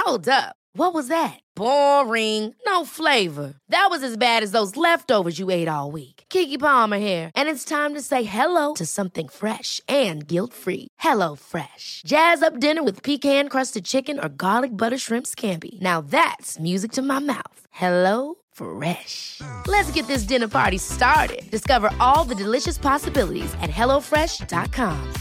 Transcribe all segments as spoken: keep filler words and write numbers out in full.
Hold up. What was that? Boring. No flavor. That was as bad as those leftovers you ate all week. Keke Palmer here. And it's time to say hello to something fresh and guilt-free. Hello Fresh. Jazz up dinner with pecan-crusted chicken or garlic butter shrimp scampi. Now that's music to my mouth. Hello Fresh. Let's get this dinner party started. Discover all the delicious possibilities at hello fresh dot com.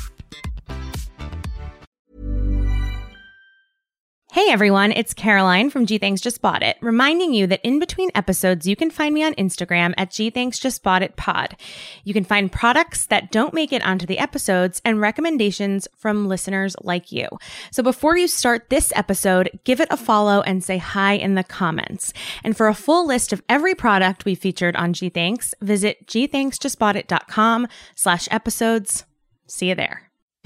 Hey everyone, it's Caroline from G Thanks Just Bought It, reminding you that in between episodes, you can find me on Instagram at G Thanks Just Bought It Pod. You can find products that don't make it onto the episodes and recommendations from listeners like you. So before you start this episode, give it a follow and say hi in the comments. And for a full list of every product we featured on G Thanks, visit g thanks just bought it dot com slash episodes. See you there.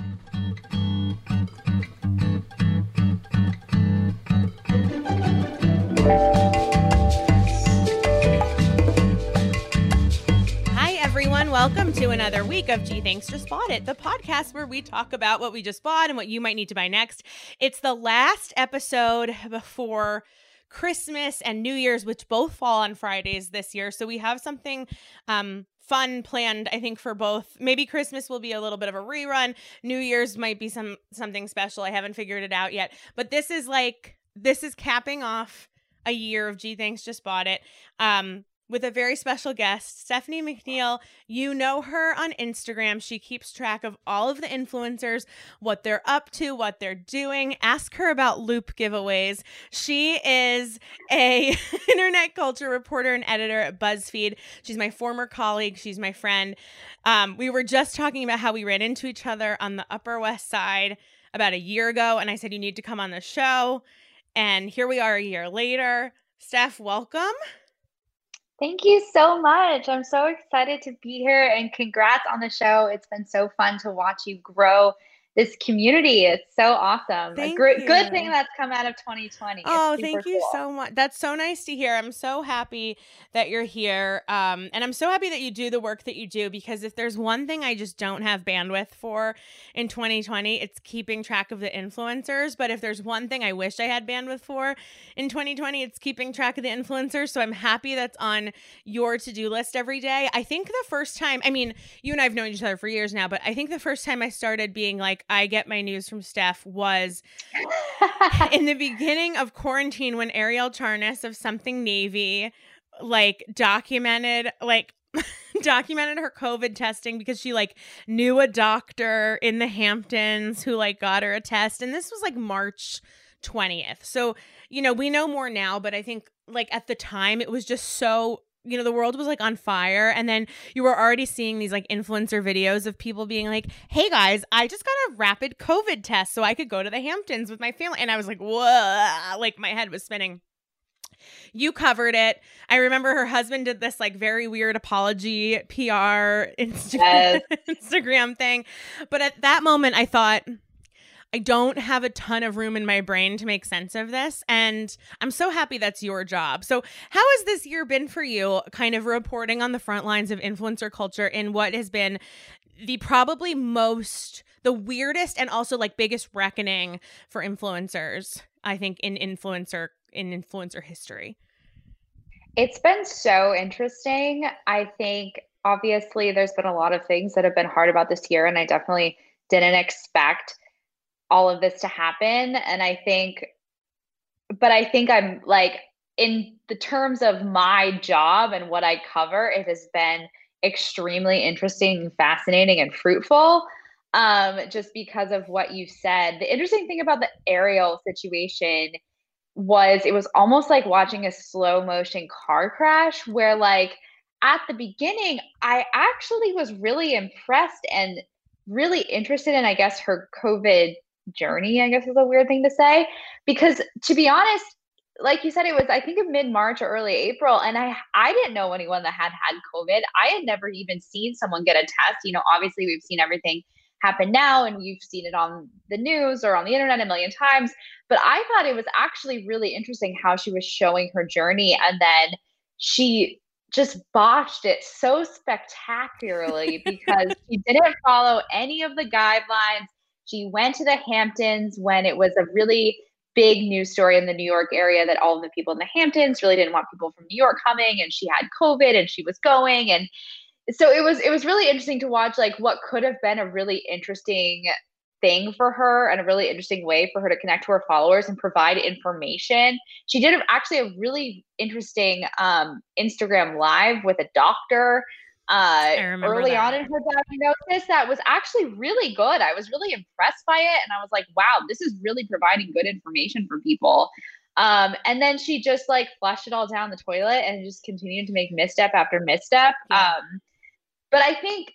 Hi, everyone. Welcome to another week of G Thanks Just Bought It, the podcast where we talk about what we just bought and what you might need to buy next. It's the last episode before Christmas and New Year's, which both fall on Fridays this year. So we have something um, fun planned, I think, for both. Maybe Christmas will be a little bit of a rerun. New Year's might be some something special. I haven't figured it out yet. But this is like, this is capping off a year of G Thanks Just Bought It um, with a very special guest, Stephanie McNeil. You know her on Instagram. She keeps track of all of the influencers, what they're up to, what they're doing. Ask her about Loop giveaways. She is a internet culture reporter and editor at BuzzFeed. She's my former colleague. She's my friend. Um, we were just talking about how we ran into each other on the Upper West Side about a year ago, and I said, you need to come on the show. And here we are a year later. Steph, welcome. Thank you so much. I'm so excited to be here and congrats on the show. It's been so fun to watch you grow this community. It's so awesome. Thank a great, you. Good thing that's come out of twenty twenty. Oh, thank you cool. so much. That's so nice to hear. I'm so happy that you're here. Um, and I'm so happy that you do the work that you do, because if there's one thing I just don't have bandwidth for in twenty twenty, it's keeping track of the influencers. But if there's one thing I wish I had bandwidth for in twenty twenty, it's keeping track of the influencers. So I'm happy that's on your to-do list every day. I think the first time, I mean, you and I have known each other for years now, but I think the first time I started being like, I get my news from Steph was in the beginning of quarantine when Ariel Charnas of Something Navy like documented like documented her COVID testing because she like knew a doctor in the Hamptons who like got her a test. And this was like March twentieth. So, you know, we know more now, but I think like at the time it was just so, you know, the world was like on fire. And then you were already seeing these like influencer videos of people being like, hey guys, I just got a rapid COVID test so I could go to the Hamptons with my family. And I was like, whoa, like my head was spinning. You covered it. I remember her husband did this like very weird apology P R Instagram, yes. Instagram thing. But at that moment, I thought, I don't have a ton of room in my brain to make sense of this. And I'm so happy that's your job. So how has this year been for you, kind of reporting on the front lines of influencer culture in what has been the probably most, the weirdest and also like biggest reckoning for influencers, I think, in influencer, in influencer history? It's been so interesting. I think obviously there's been a lot of things that have been hard about this year, and I definitely didn't expect all of this to happen. And I think, but I think I'm like, in the terms of my job and what I cover, it has been extremely interesting, fascinating, and fruitful. Um, just because of what you said. The interesting thing about the Ariel situation was it was almost like watching a slow motion car crash where like at the beginning, I actually was really impressed and really interested in, I guess, her COVID journey, I guess is a weird thing to say, because to be honest, like you said, it was, I think, of mid-March or early April. And I, I didn't know anyone that had had COVID. I had never even seen someone get a test. You know, obviously we've seen everything happen now and you've seen it on the news or on the internet a million times. But I thought it was actually really interesting how she was showing her journey. And then she just botched it so spectacularly because she didn't follow any of the guidelines. She went to the Hamptons when it was a really big news story in the New York area that all of the people in the Hamptons really didn't want people from New York coming, and she had COVID and she was going. And so it was, it was really interesting to watch like what could have been a really interesting thing for her and a really interesting way for her to connect to her followers and provide information. She did actually a really interesting um, Instagram live with a doctor uh, early that. on in her diagnosis that was actually really good. I was really impressed by it. And I was like, wow, this is really providing good information for people. Um, and then she just like flushed it all down the toilet and just continued to make misstep after misstep. Yeah. Um, but I think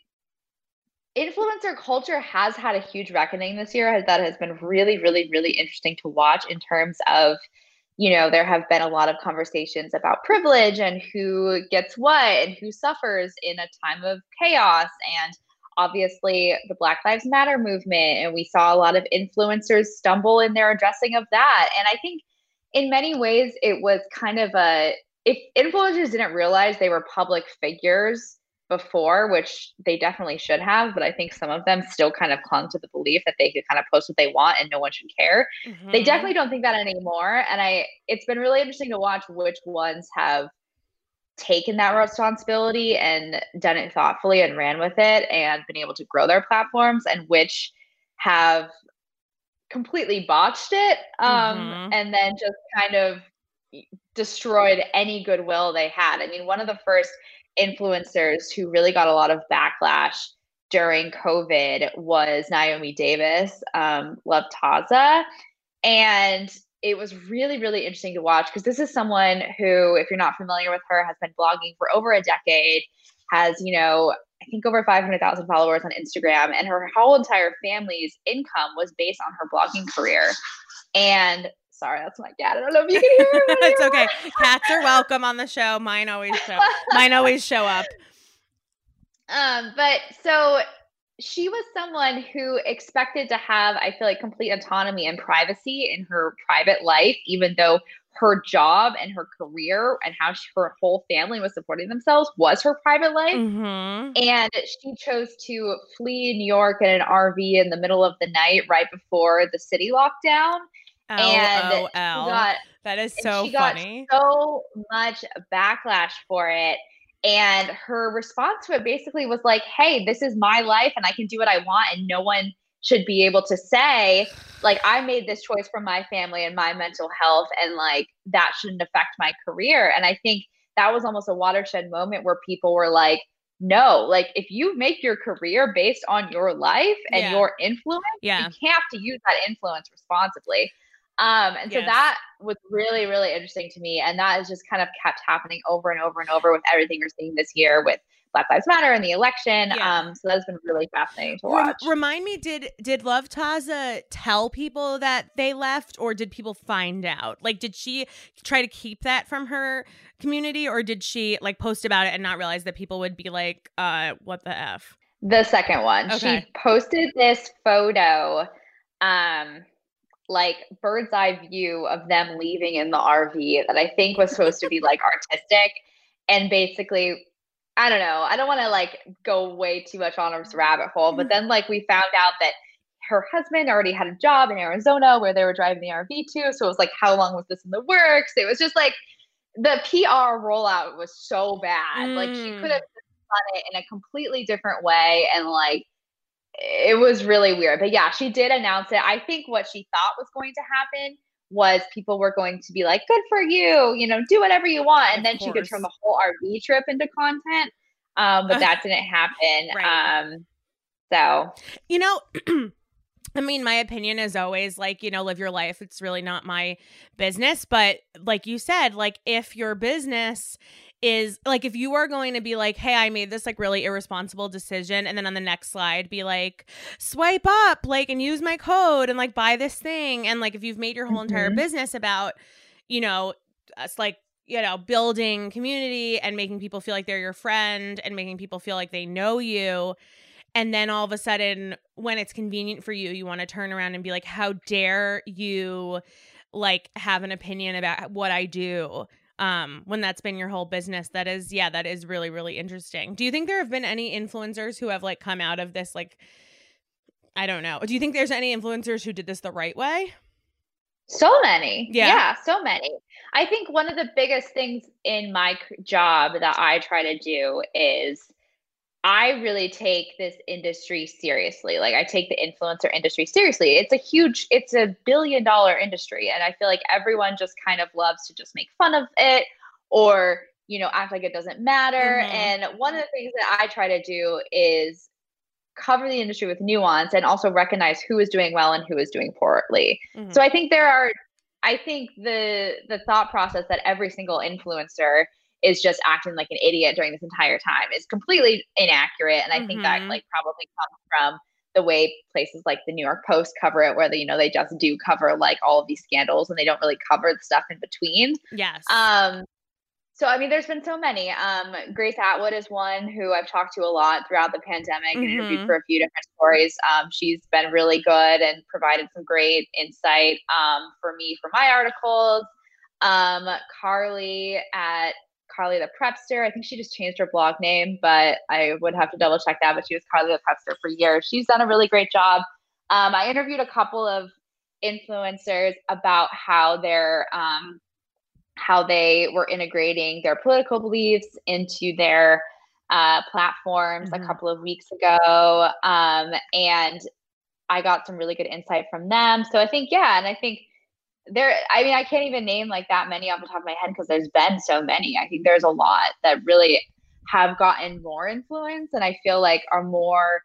influencer culture has had a huge reckoning this year that has been really, really, really interesting to watch in terms of, you know, there have been a lot of conversations about privilege and who gets what and who suffers in a time of chaos. And obviously the Black Lives Matter movement. And we saw a lot of influencers stumble in their addressing of that. And I think in many ways it was kind of a, if influencers didn't realize they were public figures before, which they definitely should have, but I think some of them still kind of clung to the belief that they could kind of post what they want and no one should care. Mm-hmm. They definitely don't think that anymore. And I, it's been really interesting to watch which ones have taken that responsibility and done it thoughtfully and ran with it and been able to grow their platforms, and which have completely botched it um, mm-hmm. and then just kind of destroyed any goodwill they had. I mean, one of the first influencers who really got a lot of backlash during COVID was Naomi Davis, um, Love Taza. And it was really, really interesting to watch because this is someone who, if you're not familiar with her, has been blogging for over a decade, has, you know, I think over five hundred thousand followers on Instagram, and her whole entire family's income was based on her blogging career. And sorry, that's my cat. I don't know if you can hear it. It's okay. Cats are welcome on the show. Mine always show. Mine always show up. Um, but so she was someone who expected to have, I feel like, complete autonomy and privacy in her private life, even though her job and her career and how she, her whole family was supporting themselves was her private life. Mm-hmm. And she chose to flee New York in an R V in the middle of the night right before the city lockdown. L And O L. got, that is so she funny. Got so much backlash for it. And her response to it basically was like, hey, this is my life and I can do what I want. And no one should be able to say, like, I made this choice for my family and my mental health, and like that shouldn't affect my career. And I think that was almost a watershed moment where people were like, no, like if you make your career based on your life and yeah. your influence, yeah. you have to use that influence responsibly. Um, and so yes. that was really, really interesting to me. And that has just kind of kept happening over and over and over with everything we're seeing this year with Black Lives Matter and the election. Yeah. Um, so that's been really fascinating to watch. Rem- remind me, did did Love Taza tell people that they left, or did people find out? Like, did she try to keep that from her community, or did she like post about it and not realize that people would be like, uh, what the F? The second one. Okay. She posted this photo, um, like bird's eye view of them leaving in the R V that I think was supposed to be like artistic. And basically, I don't know, I don't want to like go way too much on this rabbit hole, but then like we found out that her husband already had a job in Arizona where they were driving the R V to. So it was like, how long was this in the works? It was just like the P R rollout was so bad. Mm. Like she could have done it in a completely different way. And like, it was really weird. But yeah, she did announce it. I think what she thought was going to happen was people were going to be like, good for you, you know, do whatever you want. And of then course. She could turn the whole R V trip into content. Um, but that didn't happen. Right. Um, so, you know, I mean, my opinion is always like, you know, live your life. It's really not my business. But like you said, like if your business is like, if you are going to be like, hey, I made this like really irresponsible decision, and then on the next slide be like, swipe up, like, and use my code and like buy this thing. And like, if you've made your whole mm-hmm. entire business about, you know, us like, you know, building community and making people feel like they're your friend and making people feel like they know you. And then all of a sudden, when it's convenient for you, you want to turn around and be like, how dare you like have an opinion about what I do? Um, when that's been your whole business. That is, yeah, that is really, really interesting. Do you think there have been any influencers who have like come out of this? Like, I don't know. Do you think there's any influencers who did this the right way? So many. Yeah. Yeah, so many. I think one of the biggest things in my c- job that I try to do is I really take this industry seriously. Like I take the influencer industry seriously. It's a huge, it's a billion dollar industry. And I feel like everyone just kind of loves to just make fun of it or, you know, act like it doesn't matter. Mhm. And one of the things that I try to do is cover the industry with nuance and also recognize who is doing well and who is doing poorly. So Mhm. I think there are I think the the thought process that every single influencer is just acting like an idiot during this entire time is completely inaccurate. And I think that Mhm. like probably comes from the way places like the New York Post cover it, where they, you know, they just do cover like all of these scandals and they don't really cover the stuff in between. Yes. Um, so, I mean, there's been so many. Um, Grace Atwood is one who I've talked to a lot throughout the pandemic and interviewed for Mhm. a few different stories. Um, she's been really good and provided some great insight um, for me for my articles. Um, Carly at Carly the Prepster. I think she just changed her blog name, but I would have to double check that. But she was Carly the Prepster for years. She's done a really great job. Um, I interviewed a couple of influencers about how they're um, how they were integrating their political beliefs into their uh, platforms a Mhm. couple of weeks ago. Um, and I got some really good insight from them. So I think, yeah, and I think there, I mean, I can't even name like that many off the top of my head because there's been so many. I think there's a lot that really have gotten more influence and I feel like are more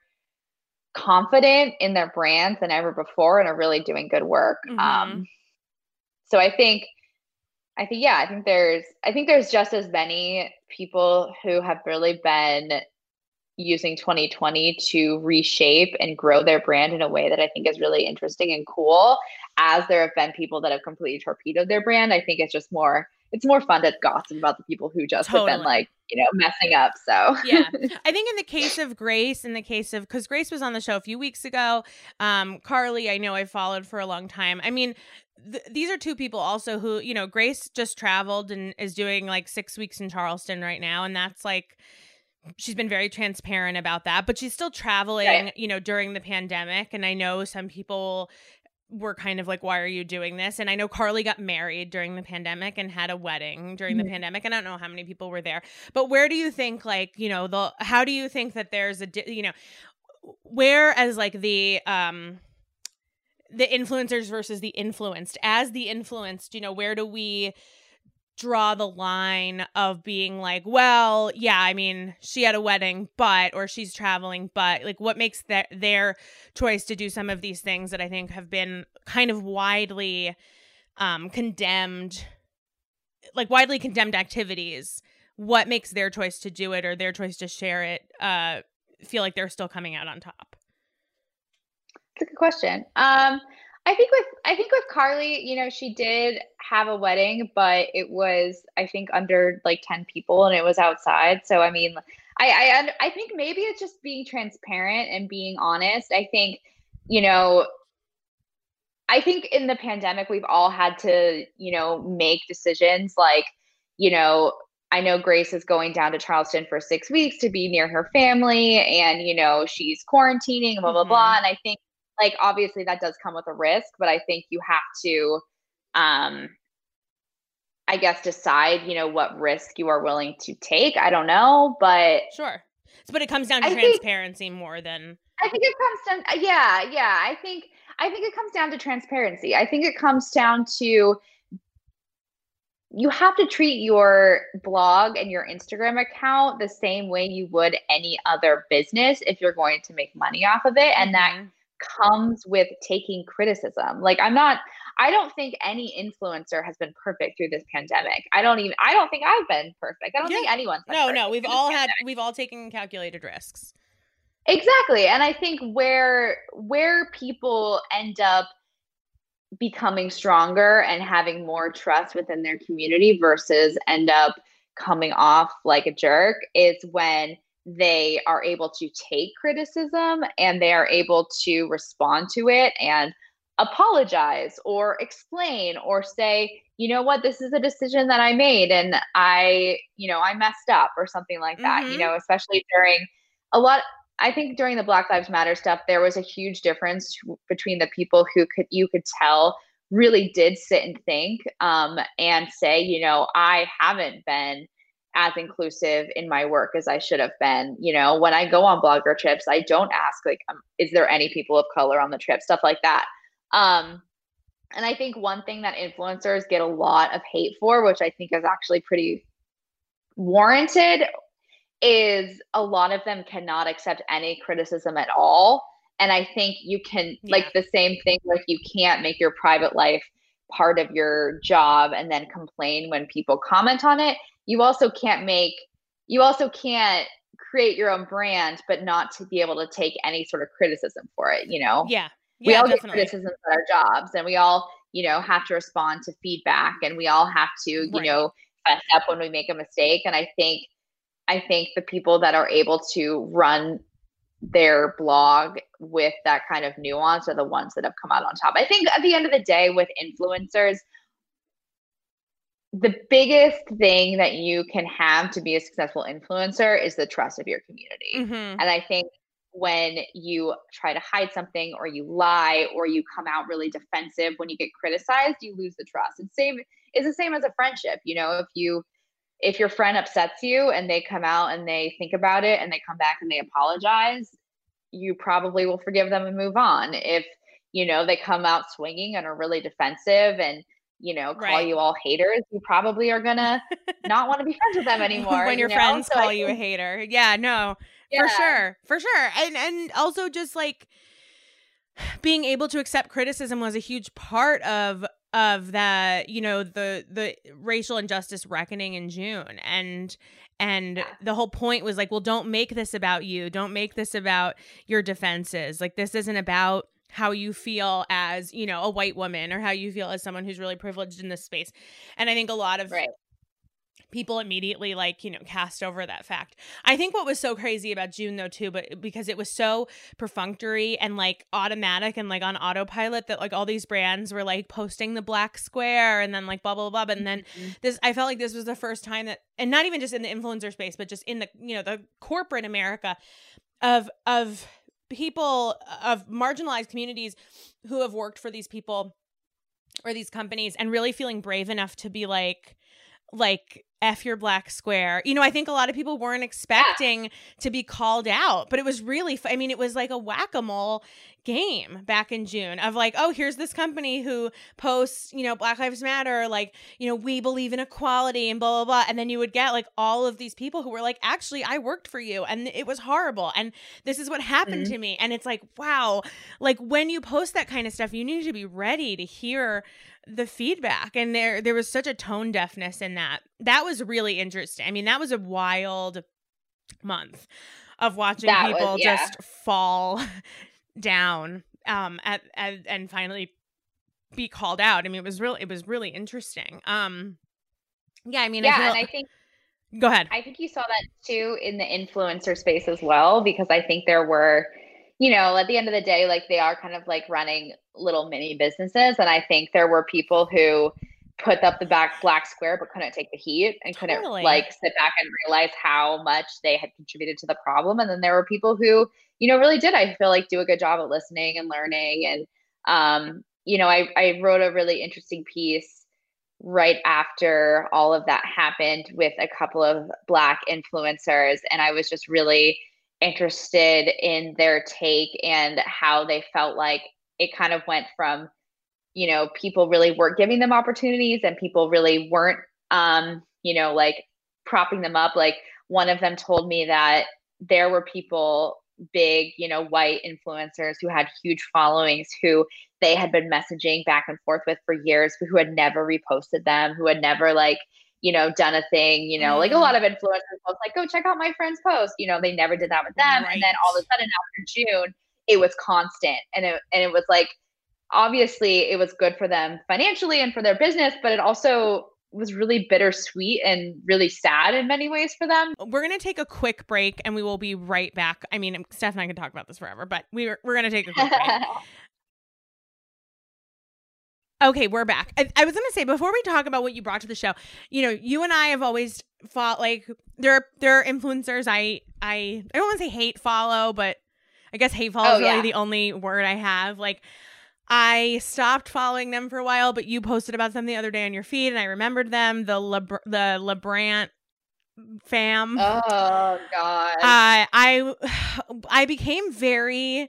confident in their brands than ever before and are really doing good work. Mhm. Um, so I think I think yeah, I think there's I think there's just as many people who have really been using twenty twenty to reshape and grow their brand in a way that I think is really interesting and cool, as there have been people that have completely torpedoed their brand. I think it's just more it's more fun to gossip about the people who just have been Totally. like, you know, messing up. So Yeah. I think in the case of Grace, in the case of, because Grace was on the show a few weeks ago, um, Carly, I know I followed for a long time. I mean, th- these are two people also who, you know, Grace just traveled and is doing like six weeks in Charleston right now. And that's like, she's been very transparent about that, but she's still right. traveling, you know, during the pandemic. And I know some people were kind of like, why are you doing this? And I know Carly got married during the pandemic and had a wedding during the Mhm. pandemic. And I don't know how many people were there, but where do you think, like, you know, the, how do you think that there's a, di- you know, where as like the, um, the influencers versus the influenced, as the influenced, you know, where do we draw the line of being like, well, yeah, I mean, she had a wedding, but, or she's traveling, but, like, what makes that their choice to do some of these things that I think have been kind of widely um, condemned, like widely condemned activities? What makes their choice to do it or their choice to share it uh, feel like they're still coming out on top? It's a good question. Um, I think with I think with Carly, you know, she did have a wedding, but it was I think under like ten people and it was outside. So I mean, I I und- I think maybe it's just being transparent and being honest. I think, you know, I think in the pandemic we've all had to, you know, make decisions like, you know, I know Grace is going down to Charleston for six weeks to be near her family and, you know, she's quarantining, blah, blah, blah. Mm-hmm. And I think like obviously that does come with a risk, but I think you have to um I guess decide, you know, what risk you are willing to take. I don't know, but Sure. But it comes down to I think transparency more than. I think it comes down yeah, yeah. I think I think it comes down to transparency. I think it comes down to you have to treat your blog and your Instagram account the same way you would any other business if you're going to make money off of it. And that Mm-hmm. comes with taking criticism. Like, I'm not, I don't think any influencer has been perfect through this pandemic. I don't even, I don't think I've been perfect. I don't Yeah. think anyone's been No, no, perfect we've through this all had, pandemic. we've all taken calculated risks. Exactly. And I think where, where people end up becoming stronger and having more trust within their community versus end up coming off like a jerk is when they are able to take criticism and they are able to respond to it and apologize or explain or say, you know what, this is a decision that I made and I, you know, I messed up or something like that, you Mm-hmm. know, especially during a lot I think during the Black Lives Matter stuff, there was a huge difference between the people who could you could tell really did sit and think um, and say, you know, I haven't been as inclusive in my work as I should have been. You know, when I go on blogger trips, I don't ask like, um, is there any people of color on the trip? Stuff like that. Um, and I think one thing that influencers get a lot of hate for, which I think is actually pretty warranted, is a lot of them cannot accept any criticism at all. And I think you can, yeah. like the same thing, like you can't make your private life part of your job and then complain when people comment on it. You also can't make, you also can't create your own brand, but not to be able to take any sort of criticism for it, you know? Yeah. yeah we all definitely. get criticisms at our jobs, and we all, you know, have to respond to feedback, and we all have to, you right. know, fess up when we make a mistake. And I think, I think the people that are able to run their blog with that kind of nuance are the ones that have come out on top. I think at the end of the day with influencers, the biggest thing that you can have to be a successful influencer is the trust of your community. Mm-hmm. And I think when you try to hide something, or you lie, or you come out really defensive when you get criticized, you lose the trust. It's same it's the same as a friendship. You know, if you if your friend upsets you and they come out and they think about it and they come back and they apologize, you probably will forgive them and move on. If, you know, they come out swinging and are really defensive and, you know, call right. you all haters, you probably are going to not want to be friends with them anymore. When your you know? friends so call think, you a hater. Yeah, no, yeah. for sure. For sure. And, and also just like being able to accept criticism was a huge part of of that, you know, the the racial injustice reckoning in June. And and yeah. the whole point was like, well, don't make this about you. Don't make this about your defenses. Like, this isn't about how you feel as, you know, a white woman, or how you feel as someone who's really privileged in this space. And I think a lot of right. people immediately, like, you know, cast over that fact. I think what was so crazy about June though too, but because it was so perfunctory and like automatic and like on autopilot, that like all these brands were like posting the black square and then like blah blah blah. And then mm-hmm. this, I felt like this was the first time that, and not even just in the influencer space, but just in the, you know, the corporate America of of people of marginalized communities who have worked for these people or these companies and really feeling brave enough to be like, like, F your black square. You know, I think a lot of people weren't expecting yeah. to be called out, but it was really, I mean, it was like a whack-a-mole game back in June of like, oh, here's this company who posts, you know, Black Lives Matter, like, you know, we believe in equality and blah, blah, blah. And then you would get like all of these people who were like, actually, I worked for you and it was horrible. And this is what happened mm-hmm. to me. And it's like, wow, like when you post that kind of stuff, you need to be ready to hear the feedback. And there there was such a tone deafness in that. That was really interesting. I mean, that was a wild month of watching that people was, yeah. just fall down um at, at and finally be called out. I mean, it was really it was really interesting. Um yeah, I mean, yeah, I feel, and I think go ahead. I think you saw that too in the influencer space as well, because I think there were, you know, at the end of the day, like they are kind of like running little mini businesses. And I think there were people who put up the back black square, but couldn't take the heat and couldn't totally. like sit back and realize how much they had contributed to the problem. And then there were people who, you know, really did, I feel like, do a good job at listening and learning. And, um, you know, I, I wrote a really interesting piece right after all of that happened with a couple of Black influencers. And I was just really interested in their take and how they felt like it kind of went from, you know, people really weren't giving them opportunities and people really weren't, um, you know, like propping them up. Like one of them told me that there were people, big, you know, white influencers who had huge followings who they had been messaging back and forth with for years, who had never reposted them, who had never like, you know, done a thing, you know, mm. like a lot of influencers was like, go check out my friend's post. You know, they never did that with them. Right. And then all of a sudden after June, it was constant. And it, and it was like, obviously it was good for them financially and for their business, but it also was really bittersweet and really sad in many ways for them. We're going to take a quick break and we will be right back. I mean, Steph and I can talk about this forever, but we we're, we're going to take a quick break. Okay, we're back. I, I was going to say, before we talk about what you brought to the show, you know, you and I have always fought, like, there are, there are influencers I, I, I don't want to say hate follow, but I guess hate follow oh, is really yeah. the only word I have. Like, I stopped following them for a while, but you posted about them the other day on your feed, and I remembered them. The Lebr- the LeBrant fam. Oh God. Uh, I I became very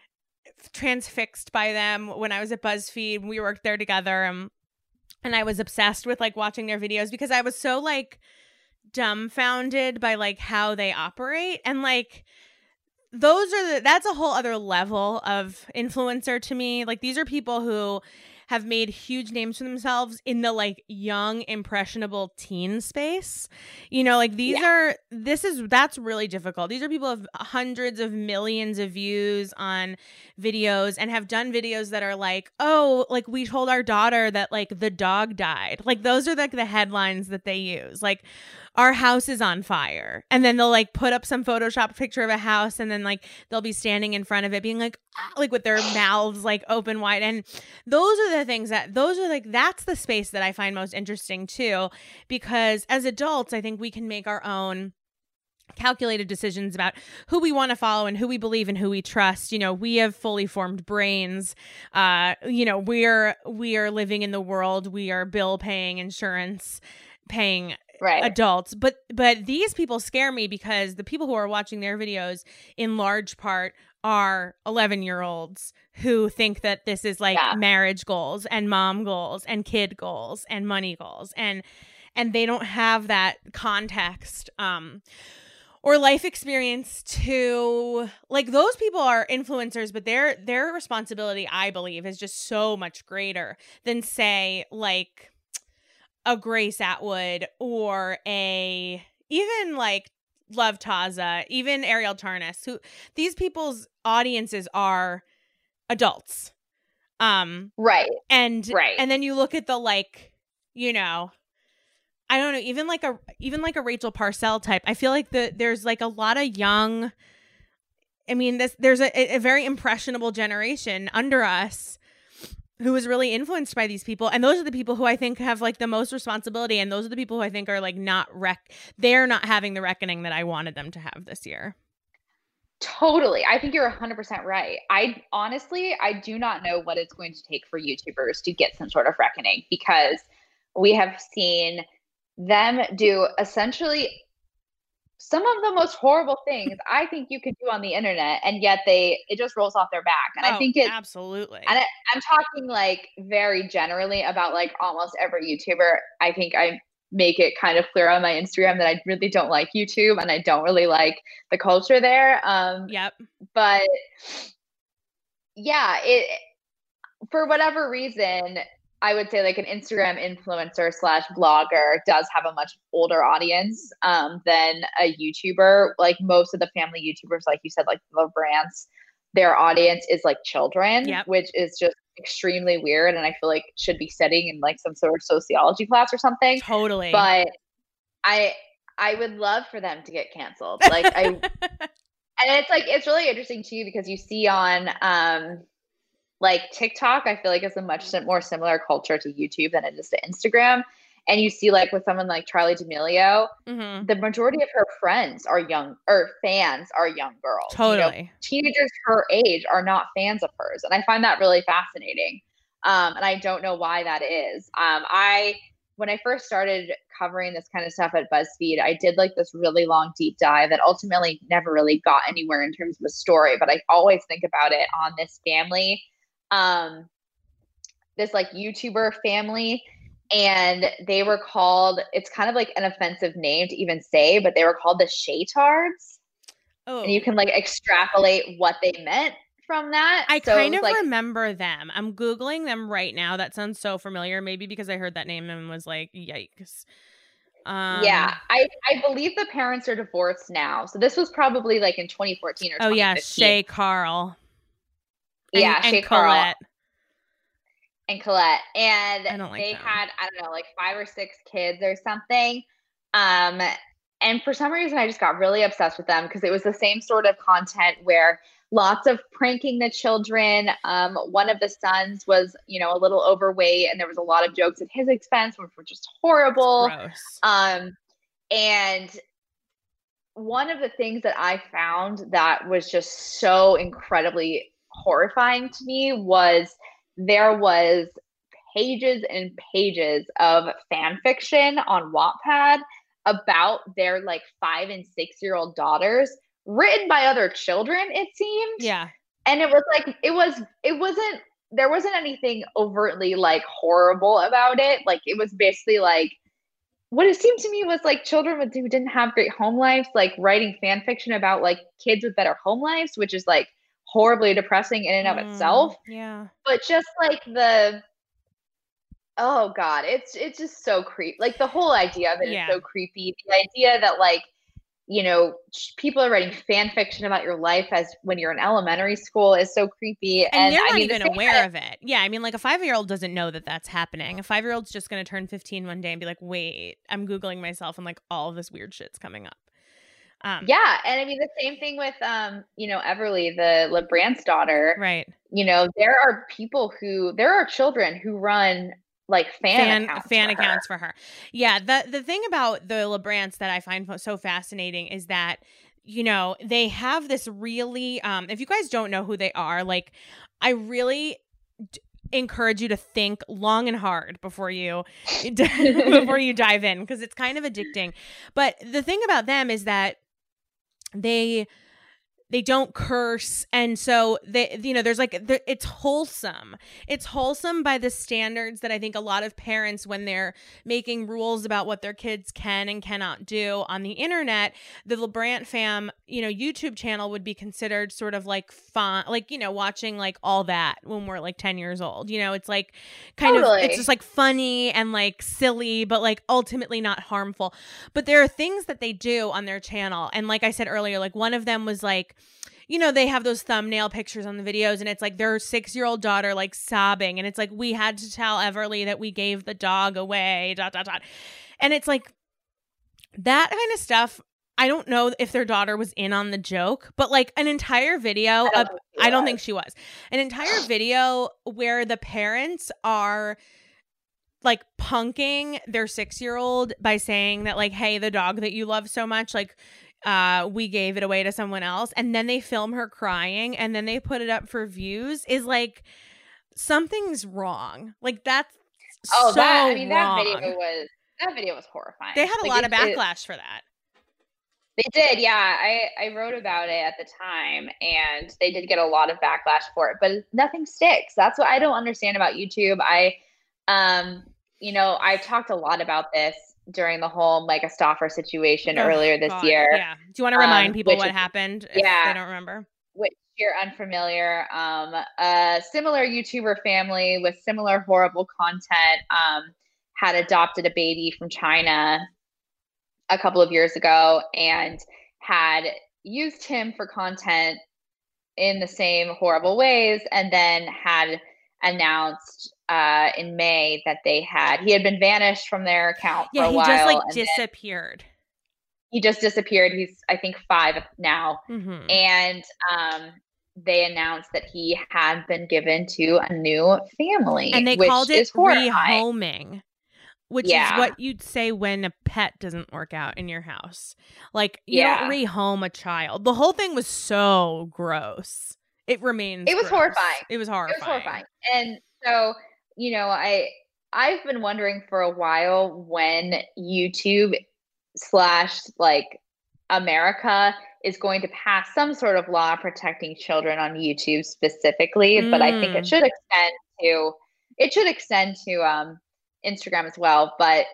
transfixed by them when I was at BuzzFeed. We worked there together, and and I was obsessed with like watching their videos because I was so like dumbfounded by like how they operate, and like those are the that's a whole other level of influencer to me. Like these are people who have made huge names for themselves in the like young impressionable teen space. You know, like these Yeah. are this is that's really difficult. These are people who have hundreds of millions of views on videos and have done videos that are like, oh, like we told our daughter that like the dog died. Like those are like the headlines that they use. Like our house is on fire. And then they'll like put up some Photoshop picture of a house, and then like they'll be standing in front of it being like, ah, like with their mouths like open wide. And those are the things that those are like, that's the space that I find most interesting too, because as adults, I think we can make our own calculated decisions about who we want to follow and who we believe and who we trust. You know, we have fully formed brains. Uh, you know, we're we are living in the world. We are bill paying, insurance paying Right. adults. But but these people scare me because the people who are watching their videos in large part are eleven year olds who think that this is like Yeah. marriage goals and mom goals and kid goals and money goals, and and they don't have that context um or life experience to like those people are influencers, but their their responsibility, I believe, is just so much greater than say like a Grace Atwood or a even like Love Taza, even Ariel Tarnas, who these people's audiences are adults. Um Right. and Right. and then you look at the like, you know, I don't know, even like a even like a Rachel Parcell type. I feel like the there's like a lot of young I mean, this there's a, a very impressionable generation under us who is really influenced by these people, and those are the people who I think have like the most responsibility, and those are the people who I think are like not rec they're not having the reckoning that I wanted them to have this year. Totally. I think you're one hundred percent right. I honestly, I do not know what it's going to take for YouTubers to get some sort of reckoning, because we have seen them do essentially some of the most horrible things I think you could do on the internet, and yet they it just rolls off their back. And oh, I think it absolutely. And I, I'm talking like very generally about like almost every YouTuber. I think I make it kind of clear on my Instagram that I really don't like YouTube, and I don't really like the culture there. Um, Yep. But yeah, it for whatever reason, I would say like an Instagram influencer slash blogger does have a much older audience um, than a YouTuber. Like most of the family YouTubers, like you said, like the brands, their audience is like children, Yep. which is just extremely weird. And I feel like should be studying in like some sort of sociology class or something. Totally. But I I would love for them to get canceled. Like I and it's like it's really interesting too, because you see on um like TikTok, I feel like it's a much sim- more similar culture to YouTube than it is to Instagram. And you see like with someone like Charlie D'Amelio, mm-hmm. the majority of her friends are young or fans are young girls. Totally. You know, teenagers her age are not fans of hers. And I find that really fascinating. Um, and I don't know why that is. Um, I, when I first started covering this kind of stuff at BuzzFeed, I did like this really long deep dive that ultimately never really got anywhere in terms of a story, but I always think about it on this family, um, this like YouTuber family. And they were called, it's kind of like an offensive name to even say, but they were called the Shaytards. Oh. And you can like extrapolate what they meant from that. I so kind of like, remember them. I'm Googling them right now. That sounds so familiar. Maybe because I heard that name and was like, yikes. Um, yeah, I, I believe the parents are divorced now. So this was probably like in twenty fourteen or oh, twenty fifteen. yeah, Shay Carl. And, yeah, and Shay Colette. Carl. And Colette. And I don't like they them. had, I don't know, like five or six kids or something. Um, and for some reason, I just got really obsessed with them because it was the same sort of content where lots of pranking the children. Um, one of the sons was, you know, a little overweight, and there was a lot of jokes at his expense, which were just horrible. Gross. Um, and one of the things that I found that was just so incredibly horrifying to me was there was pages and pages of fan fiction on Wattpad about their like five and six year old daughters, written by other children, it seemed. Yeah. And it was like, it was, it wasn't, there wasn't anything overtly like horrible about it. Like it was basically like, what it seemed to me was like children with, who didn't have great home lives, like writing fan fiction about like kids with better home lives, which is like horribly depressing in and of Mm, itself. yeah. But just like the, oh God, it's it's just so creepy. Like the whole idea of it Yeah. is so creepy. The idea that like, you know, people are writing fan fiction about your life as when you're in elementary school is so creepy. And, And, they're I not mean, even the same aware kind of it. Yeah, I mean, like a five-year-old doesn't know that that's happening. A five-year-old's just going to turn fifteen one day and be like, wait, I'm Googling myself and like all of this weird shit's coming up. Um, Yeah, and I mean the same thing with um, you know, Everly, the LeBrant's daughter. Right. You know, there are people who there are children who run like fan, Fan accounts fan for accounts her. for her. Yeah, the the thing about the LeBrants that I find so fascinating is that, you know, they have this really um if you guys don't know who they are, like I really d- encourage you to think long and hard before you before you dive in, because it's kind of addicting. But the thing about them is that they they don't curse, and so they, you know, there's like the, it's wholesome. It's wholesome by the standards that I think a lot of parents, when they're making rules about what their kids can and cannot do on the internet, the LeBrant fam, you know, YouTube channel would be considered sort of like fun, like, you know, watching like All That when we're like ten years old. You know, it's like kind Totally. of, it's just like funny and like silly, but like ultimately not harmful. But there are things that they do on their channel, and like I said earlier, like one of them was like, you know, they have those thumbnail pictures on the videos, and it's like their six-year-old daughter like sobbing, and it's like, we had to tell Everly that we gave the dog away, dot, dot, dot. And it's like that kind of stuff. I don't know if their daughter was in on the joke, but like an entire video, I don't of, think she I don't was. think she was. An entire video where the parents are like punking their six-year-old by saying that like, hey, the dog that you love so much, like, uh we gave it away to someone else, and then they film her crying and then they put it up for views, is like something's wrong. Like that's Oh, so that I mean wrong. that video was that video was horrifying. They had a Like, lot it- of it- backlash for that. They did, yeah. I, I wrote about it at the time, and they did get a lot of backlash for it, but nothing sticks. That's what I don't understand about YouTube. I, um, you know, I've talked a lot about this during the whole Micah Stauffer situation Oh, earlier this God. year, Yeah. Do you want to remind um, people which what is- happened if yeah. they don't remember? which you're unfamiliar. Um, a similar YouTuber family with similar horrible content um, had adopted a baby from China a couple of years ago and had used him for content in the same horrible ways, and then had announced uh, in May that they had he had been vanished from their account Yeah, for a he while. just like and then disappeared. he just disappeared. He's I think five now, Mm-hmm. and um, they announced that he had been given to a new family, And they which called it is horrifying. rehoming, which Yeah. is what you'd say when a pet doesn't work out in your house. Like, you Yeah. don't rehome a child. The whole thing was so gross. It remains It was gross. horrifying. It was It horrifying. was horrifying. And so, you know, I I've been wondering for a while when YouTube slash like America is going to pass some sort of law protecting children on YouTube specifically, but I think Mm. it should extend to it should extend to um, Instagram as well. But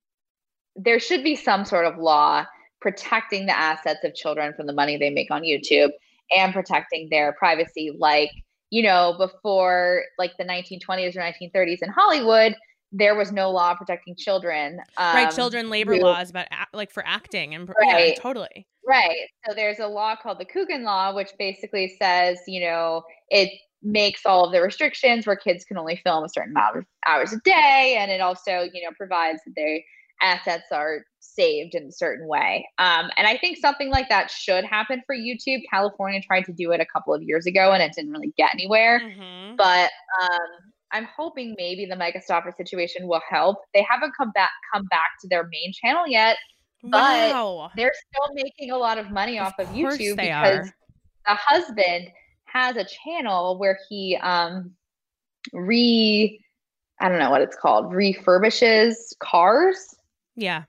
there should be some sort of law protecting the assets of children from the money they make on YouTube and protecting their privacy. Like, you know, before like the nineteen twenties or nineteen thirties in Hollywood, there was no law protecting children. Um, Right, children labor who- laws about act, like for acting and yeah, Right. totally. Right. So there's a law called the Coogan Law, which basically says, you know, it makes all of the restrictions where kids can only film a certain amount of hours a day. And it also, you know, provides that their assets are saved in a certain way. Um, and I think something like that should happen for YouTube. California tried to do it a couple of years ago and it didn't really get anywhere. Mm-hmm. But um, I'm hoping maybe the Micah Stauffer situation will help. They haven't come back come back to their main channel yet. But Wow. they're still making a lot of money off of, Of course YouTube they because are. the husband has a channel where he um re, I don't know what it's called, refurbishes cars. Yeah.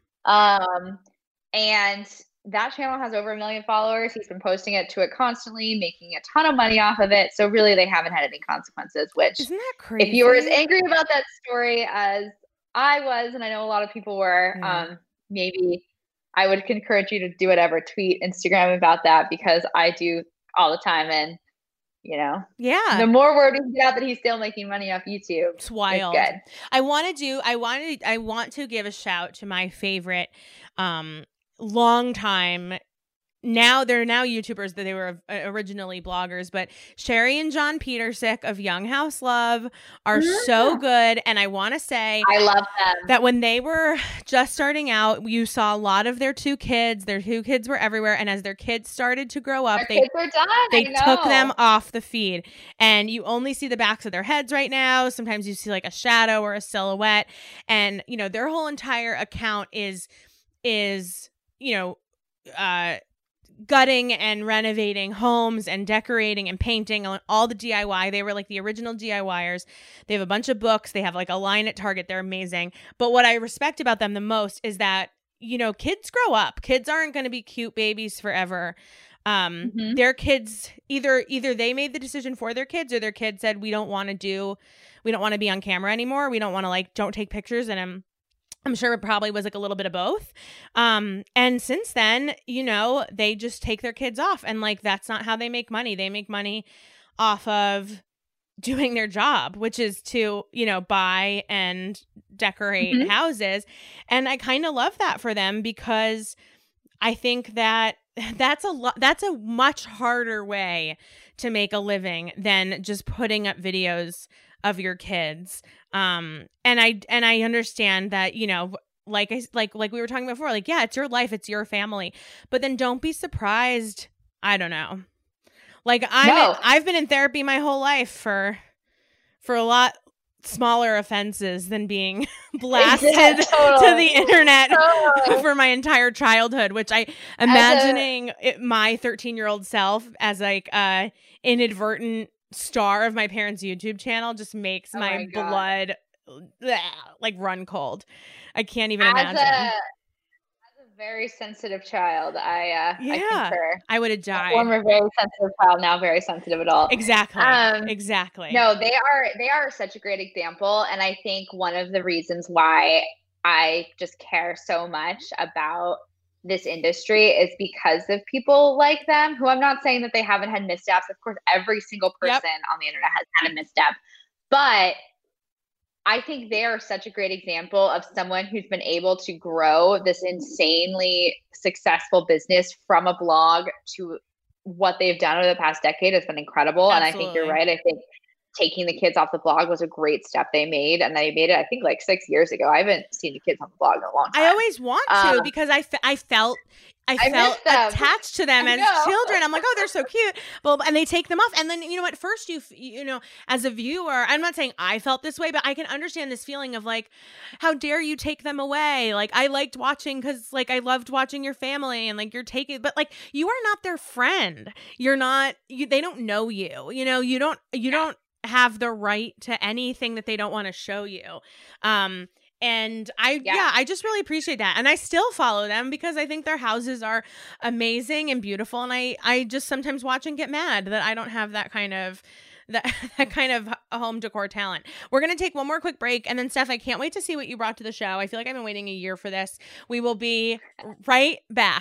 Um, and that channel has over a million followers. He's been posting it to it constantly, making a ton of money off of it. So really, they haven't had any consequences, which Isn't that crazy? If you were as angry about that story as I was, and I know a lot of people were, yeah. um, maybe I would encourage you to do whatever, tweet, Instagram about that, because I do all the time. And, you know, yeah, the more word we can get out that he's still making money off YouTube, it's wild. It's good. I want to do, I wanted, I want to give a shout to my favorite, um, long time. Now they're now YouTubers that they were originally bloggers, but Sherry and John Petersick of Young House Love are yeah. so good. And I want to say I love them. That when they were just starting out, you saw a lot of their two kids. Their two kids were everywhere. And as their kids started to grow up, their they, kids are done. they took them off the feed. And you only see the backs of their heads right now. Sometimes you see like a shadow or a silhouette. And, you know, their whole entire account is, is, you know, uh, gutting and renovating homes and decorating and painting, all the D I Y. They were like the original DIYers. They have a bunch of books. They have like a line at Target. They're amazing. But what I respect about them the most is that, you know, kids grow up. Kids aren't going to be cute babies forever. Um, mm-hmm. Their kids, either either they made the decision for their kids, or their kids said, we don't want to do, we don't want to be on camera anymore. We don't want to like, don't take pictures. And I'm I'm sure it probably was like a little bit of both. Um, and since then, you know, they just take their kids off, and like, that's not how they make money. They make money off of doing their job, which is to, you know, buy and decorate mm-hmm. houses. And I kind of love that for them, because I think that that's a lot, that's a much harder way to make a living than just putting up videos of your kids. Um, and I, and I understand that, you know, like I, like, like we were talking before, like, yeah, it's your life, it's your family, but then don't be surprised. I don't know. Like I'm, no. in, I've been in therapy my whole life for, for a lot smaller offenses than being blasted yeah, totally. to the internet totally. for my entire childhood, which I imagining a, it, my thirteen year old self as like uh inadvertent star of my parents' YouTube channel just makes oh my, my blood bleh, like run cold. I can't even as imagine. A, as a very sensitive child, I uh, yeah, I concur. I would have died. Former very sensitive child, now very sensitive adult. Exactly. Um, exactly. No, they are they are such a great example, and I think one of the reasons why I just care so much about this industry is because of people like them, who I'm not saying that they haven't had missteps. Of course, every single person yep. on the internet has had a misstep, but I think they are such a great example of someone who's been able to grow this insanely successful business from a blog to what they've done over the past decade has been incredible. Absolutely. And I think you're right. I think taking the kids off the blog was a great step they made. And they made it, I think, like six years ago. I haven't seen the kids on the blog in a long time. I always want to um, because I, fe- I felt I, I felt attached to them as children. I'm like, oh, they're so cute. Well, and they take them off. And then, you know, at first you, you know, as a viewer, I'm not saying I felt this way, but I can understand this feeling of like, how dare you take them away? Like, I liked watching because like, I loved watching your family and like you're taking, but like, you are not their friend. You're not, you, they don't know you, you know, you don't, you don't have the right to anything that they don't want to show you. Um, And I, yeah. yeah, I just really appreciate that. And I still follow them because I think their houses are amazing and beautiful. And I, I just sometimes watch and get mad that I don't have that kind of, that, that kind of home decor talent. We're going to take one more quick break. And then Steph, I can't wait to see what you brought to the show. I feel like I've been waiting a year for this. We will be right back.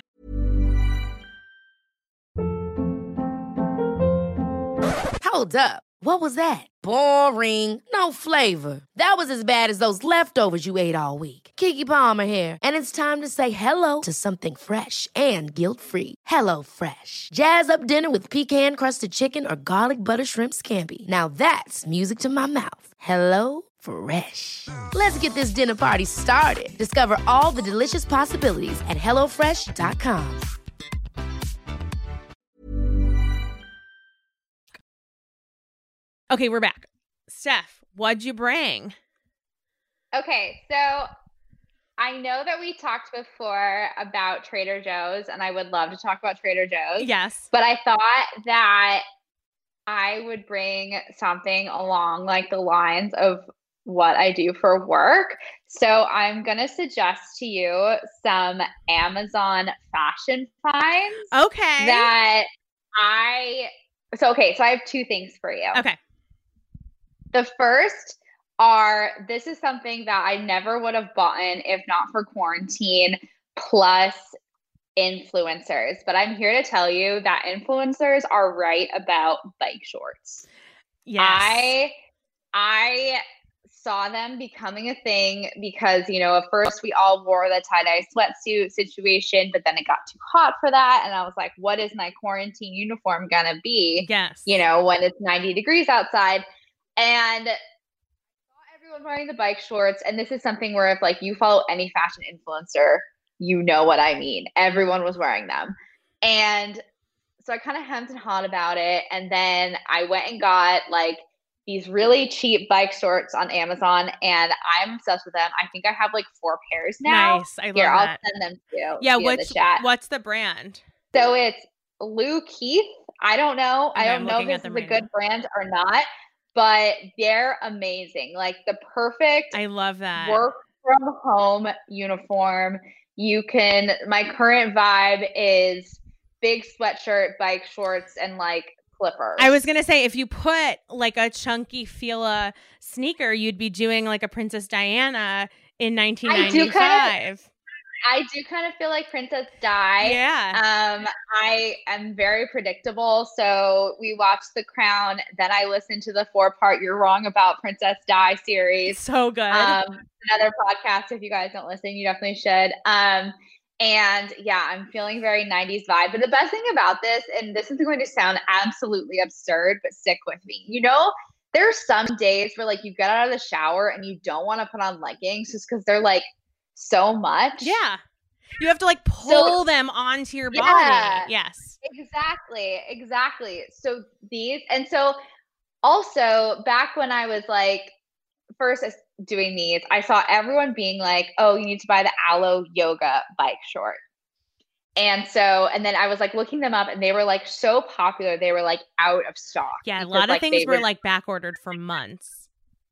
Hold up. What was that? Boring. No flavor. That was as bad as those leftovers you ate all week. Keke Palmer here. And it's time to say hello to something fresh and guilt-free. Hello Fresh. Jazz up dinner with pecan-crusted chicken or garlic butter shrimp scampi. Now that's music to my mouth. Hello Fresh. Let's get this dinner party started. Discover all the delicious possibilities at hello fresh dot com. Okay, we're back. Steph, what'd you bring? Okay, so I know that we talked before about Trader Joe's, and I would love to talk about Trader Joe's. Yes. But I thought that I would bring something along like the lines of what I do for work. So I'm going to suggest to you some Amazon fashion finds Okay. that I so okay, so I have two things for you. Okay. The first are this is something that I never would have bought if not for quarantine plus influencers. But I'm here to tell you that influencers are right about bike shorts. Yes. I I saw them becoming a thing because, you know, at first we all wore the tie-dye sweatsuit situation, but then it got too hot for that. And I was like, what is my quarantine uniform gonna be? Yes. You know, when it's ninety degrees outside. And I saw everyone wearing the bike shorts. And this is something where if like you follow any fashion influencer, you know what I mean. Everyone was wearing them. And so I kind of hemmed and hawed about it. And then I went and got like these really cheap bike shorts on Amazon, and I'm obsessed with them. I think I have like four pairs now. Nice. I love Here, that. I'll send them to you. Yeah, via what's, the chat. what's the brand? So it's Lou Keith. I don't know. Okay, I I'm don't know if looking this at is them a right good now. brand or not, but they're amazing. Like the perfect I love that. work from home uniform. You can, my current vibe is big sweatshirt, bike shorts, and like clippers. I was going to say, if you put like a chunky Fila sneaker, you'd be doing like a Princess Diana in nineteen ninety-five. I do kind of, I do kind of feel like Princess Di. Yeah. Um, I am very predictable. So we watched The Crown. Then I listened to the four-part You're Wrong About Princess Di series. So good. Um, another podcast. If you guys don't listen, you definitely should. Um, and yeah, I'm feeling very nineties vibe. But the best thing about this, and this is going to sound absolutely absurd, but stick with me. You know, there's some days where like you get out of the shower and you don't want to put on leggings just because they're like so much. Yeah. You have to like pull So- them onto your body. Yeah. Yes. Exactly. Exactly. So these, and so also back when I was like first doing these, I saw everyone being like, oh, you need to buy the Alo Yoga bike short. And so, and then I was like looking them up and they were like so popular. They were like out of stock. Yeah. A because, lot of like, things they were would- like back ordered for months.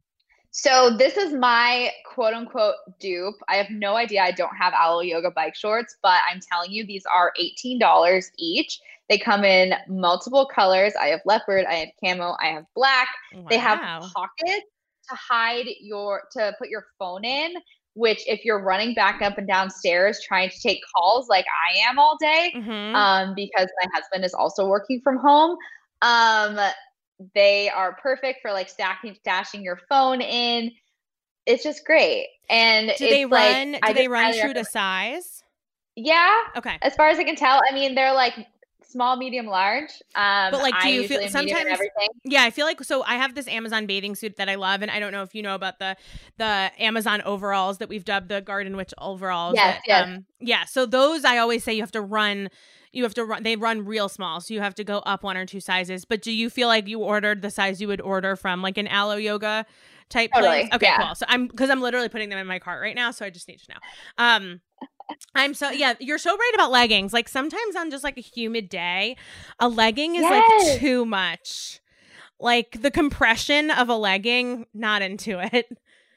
So this is my quote unquote dupe. I have no idea. I don't have Alo Yoga bike shorts, but I'm telling you, these are eighteen dollars each. They come in multiple colors. I have leopard, I have camo, I have black. Wow. They have pockets to hide your, to put your phone in, which if you're running back up and down stairs trying to take calls like I am all day, Mm-hmm. um, because my husband is also working from home, um, they are perfect for like stacking, stashing your phone in. It's just great. And Do it's they like, run? I Do they just run highly true to recommend- size? Yeah, Okay. as far as I can tell. I mean, they're like small, medium, large. Um, But, like, do I you usually feel- am medium in sometimes- everything? Yeah, I feel like so I have this Amazon bathing suit that I love, and I don't know if you know about the the Amazon overalls that we've dubbed the Garden Witch overalls. Yes, that, yes. Um, yeah, so those I always say you have to run you have to run they run real small, so you have to go up one or two sizes. But do you feel like you ordered the size you would order from like an Alo Yoga type Totally, place? Okay, yeah. cool. So I'm because I'm literally putting them in my cart right now, so I just need to know. Um I'm so yeah, you're so right about leggings. Like sometimes on just like a humid day, a legging is Yes. like too much. Like the compression of a legging, not into it.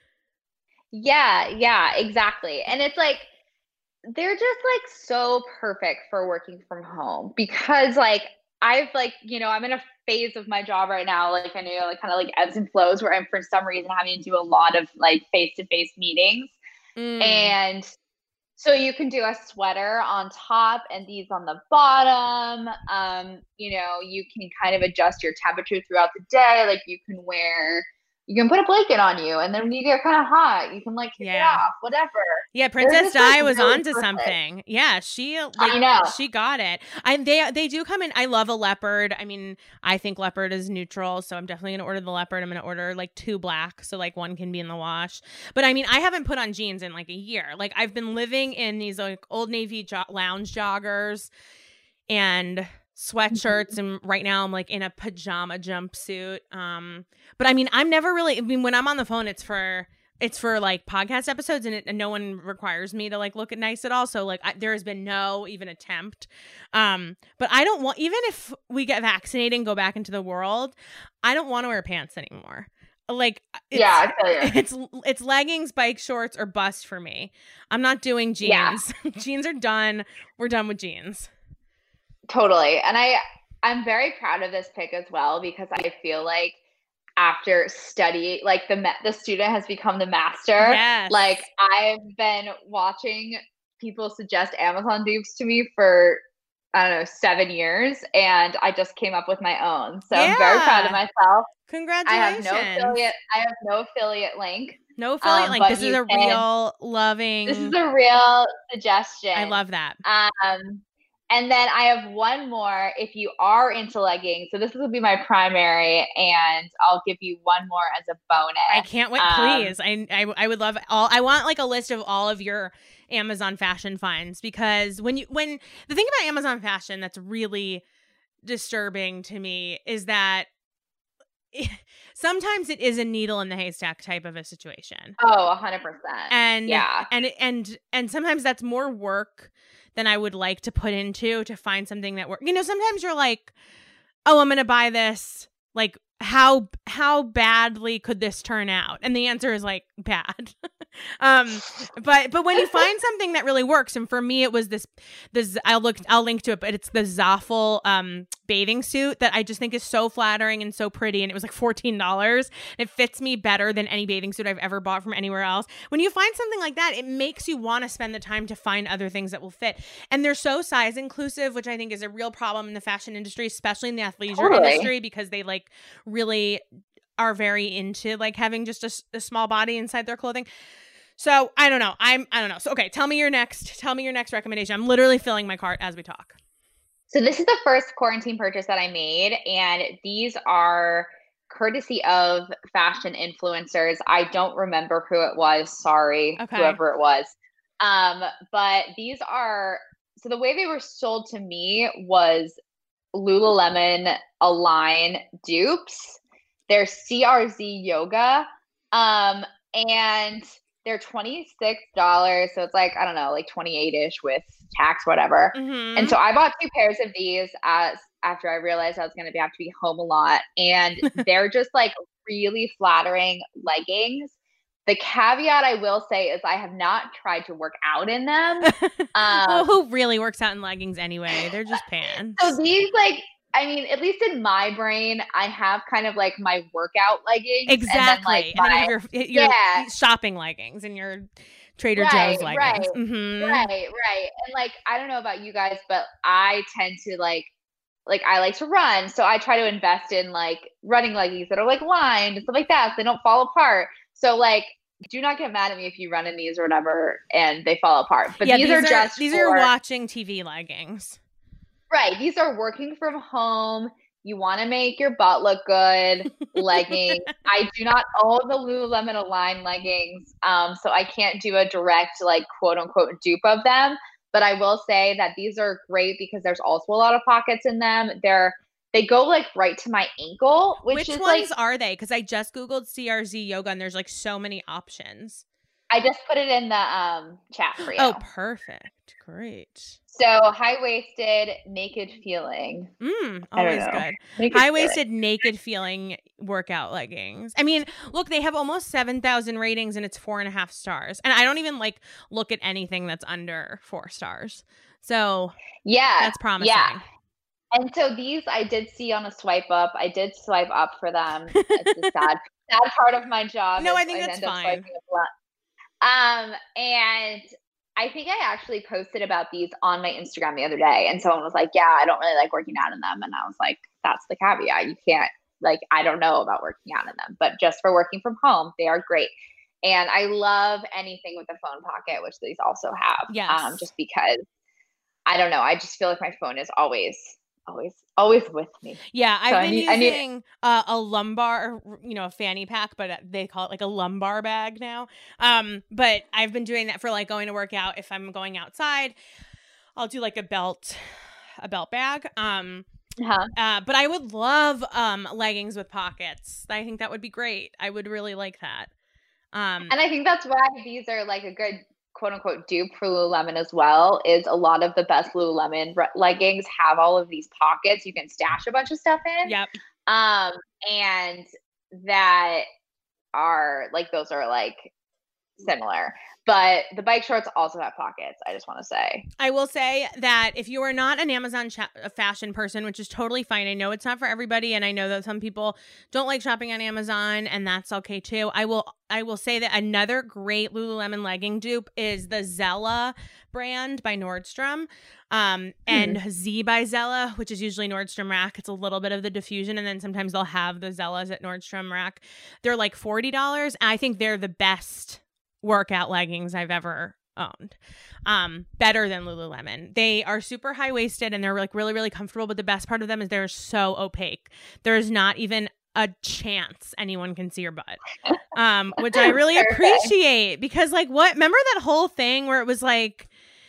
Yeah, yeah, exactly. And it's like they're just like so perfect for working from home because like I've like, you know, I'm in a phase of my job right now, like I know like kind of like ebbs and flows where I'm for some reason having to do a lot of like face-to-face meetings. Mm. And so you can do a sweater on top and these on the bottom. Um, you know, you can kind of adjust your temperature throughout the day. Like you can wear, you can put a blanket on you, and then when you get kind of hot, you can like kick Yeah. it off, whatever. Yeah, Princess just, like, Di was really onto perfect. something. Yeah, she like, I know. she got it. I they they do come in. I love a leopard. I mean, I think leopard is neutral, so I'm definitely gonna order the leopard. I'm gonna order like two black, so like one can be in the wash. But I mean, I haven't put on jeans in like a year. Like I've been living in these like Old Navy jo- lounge joggers and sweatshirts, and right now I'm like in a pajama jumpsuit. Um, but I mean, I'm never really. I mean, when I'm on the phone, it's for it's for like podcast episodes, and, it, and no one requires me to like look at nice at all. So like I, there has been no even attempt. Um, but I don't want, even if we get vaccinated and go back into the world, I don't want to wear pants anymore. Like it's, yeah, I feel you. it's it's leggings, bike shorts, or bust for me. I'm not doing jeans. Yeah. Jeans are done. We're done with jeans. Totally. And I I'm very proud of this pick as well, because I feel like after study, like the the student has become the master. Yes. Like I've been watching people suggest Amazon dupes to me for, I don't know, seven years, and I just came up with my own. So yeah. I'm very proud of myself. Congratulations. I have no affiliate. I have no affiliate link. No affiliate um, link. This is a can, real loving. This is a real suggestion. I love that. Um. And then I have one more if you are into leggings. So this will be my primary, and I'll give you one more as a bonus. I can't wait. Um, please. I, I I would love all. I want like a list of all of your Amazon fashion finds, because when you when the thing about Amazon fashion that's really disturbing to me is that it, sometimes it is a needle in the haystack type of a situation. Oh, a hundred percent. And yeah, and and and sometimes that's more work than I would like to put into to find something that works. You know, sometimes you're like, oh, I'm going to buy this. Like, how how badly could this turn out? And the answer is like bad. um, but but when you find something that really works, and for me it was this this I'll look I'll link to it, but it's the Zaful um bathing suit that I just think is so flattering and so pretty, and it was like fourteen dollars. It fits me better than any bathing suit I've ever bought from anywhere else. When you find something like that, it makes you want to spend the time to find other things that will fit, and they're so size inclusive, which I think is a real problem in the fashion industry, especially in the athleisure totally. industry, because they like really are very into like having just a, a small body inside their clothing. So I don't know. I'm I don't know. So okay, tell me your next. Tell me your next recommendation. I'm literally filling my cart as we talk. So this is the first quarantine purchase that I made, and these are courtesy of fashion influencers. I don't remember who it was. Sorry, okay. Whoever it was. Um, but these are so the way they were sold to me was Lululemon Align dupes. They're C R Z Yoga, um, and they're twenty-six dollars. So it's like, I don't know, like twenty-eight-ish with tax, whatever. Mm-hmm. And so I bought two pairs of these as after I realized I was going to have to be home a lot, and they're just like really flattering leggings. The caveat I will say is I have not tried to work out in them. Um, well, who really works out in leggings anyway? They're just pants. So these, like, I mean, at least in my brain, I have kind of like my workout leggings. Exactly. And then, like, my, and then your, your yeah. shopping leggings and your Trader right, Joe's leggings. Right, mm-hmm. right, right. And like, I don't know about you guys, but I tend to like, like I like to run. So I try to invest in like running leggings that are like lined and stuff like that, so they don't fall apart. So like, do not get mad at me if you run in these or whatever and they fall apart. But yeah, these, these are, are just these for, are watching T V leggings. Right. These are working from home. You want to make your butt look good leggings. I do not own the Lululemon Align leggings, um, so I can't do a direct like quote unquote dupe of them. But I will say that these are great because there's also a lot of pockets in them. They're They go like right to my ankle, which, which is ones like, are they? Because I just Googled C R Z yoga and there's like so many options. I just put it in the um, chat for you. Oh, perfect. Great. So high-waisted, naked feeling. Mm, always good. High-waisted, feeling. naked feeling workout leggings. I mean, look, they have almost seven thousand ratings and it's four and a half stars. And I don't even like look at anything that's under four stars. So yeah, that's promising. Yeah. And so these I did see on a swipe up. I did swipe up for them. It's a sad, sad part of my job. No, I think I that's fine. Um, and I think I actually posted about these on my Instagram the other day, and someone was like, yeah, I don't really like working out in them. And I was like, that's the caveat. You can't, like, I don't know about working out in them, but just for working from home, they are great. And I love anything with a phone pocket, which these also have. Yes. Um, just because, I don't know, I just feel like my phone is always Always, always with me. Yeah, I've so been need, using need... uh, a lumbar, you know, a fanny pack, but they call it like a lumbar bag now. Um, but I've been doing that for like going to work out. If I'm going outside, I'll do like a belt, a belt bag. Um, uh-huh. uh, but I would love um leggings with pockets. I think that would be great. I would really like that. Um, and I think that's why these are like a good quote unquote dupe for Lululemon as well, is a lot of the best Lululemon re- leggings have all of these pockets you can stash a bunch of stuff in. Yep. Um, and that are like, those are like similar. But the bike shorts also have pockets, I just want to say. I will say that if you are not an Amazon ch- fashion person, which is totally fine. I know it's not for everybody, and I know that some people don't like shopping on Amazon, and that's okay too. I will I will say that another great Lululemon legging dupe is the Zella brand by Nordstrom. Um, and hmm. Z by Zella, which is usually Nordstrom Rack. It's a little bit of the diffusion, and then sometimes they'll have the Zellas at Nordstrom Rack. They're like forty dollars, and I think they're the best workout leggings I've ever owned. Um, better than Lululemon. They are super high-waisted and they're like really, really comfortable, but the best part of them is they're so opaque. There's not even a chance anyone can see your butt. Um, which I really appreciate, because like, what, remember that whole thing where it was like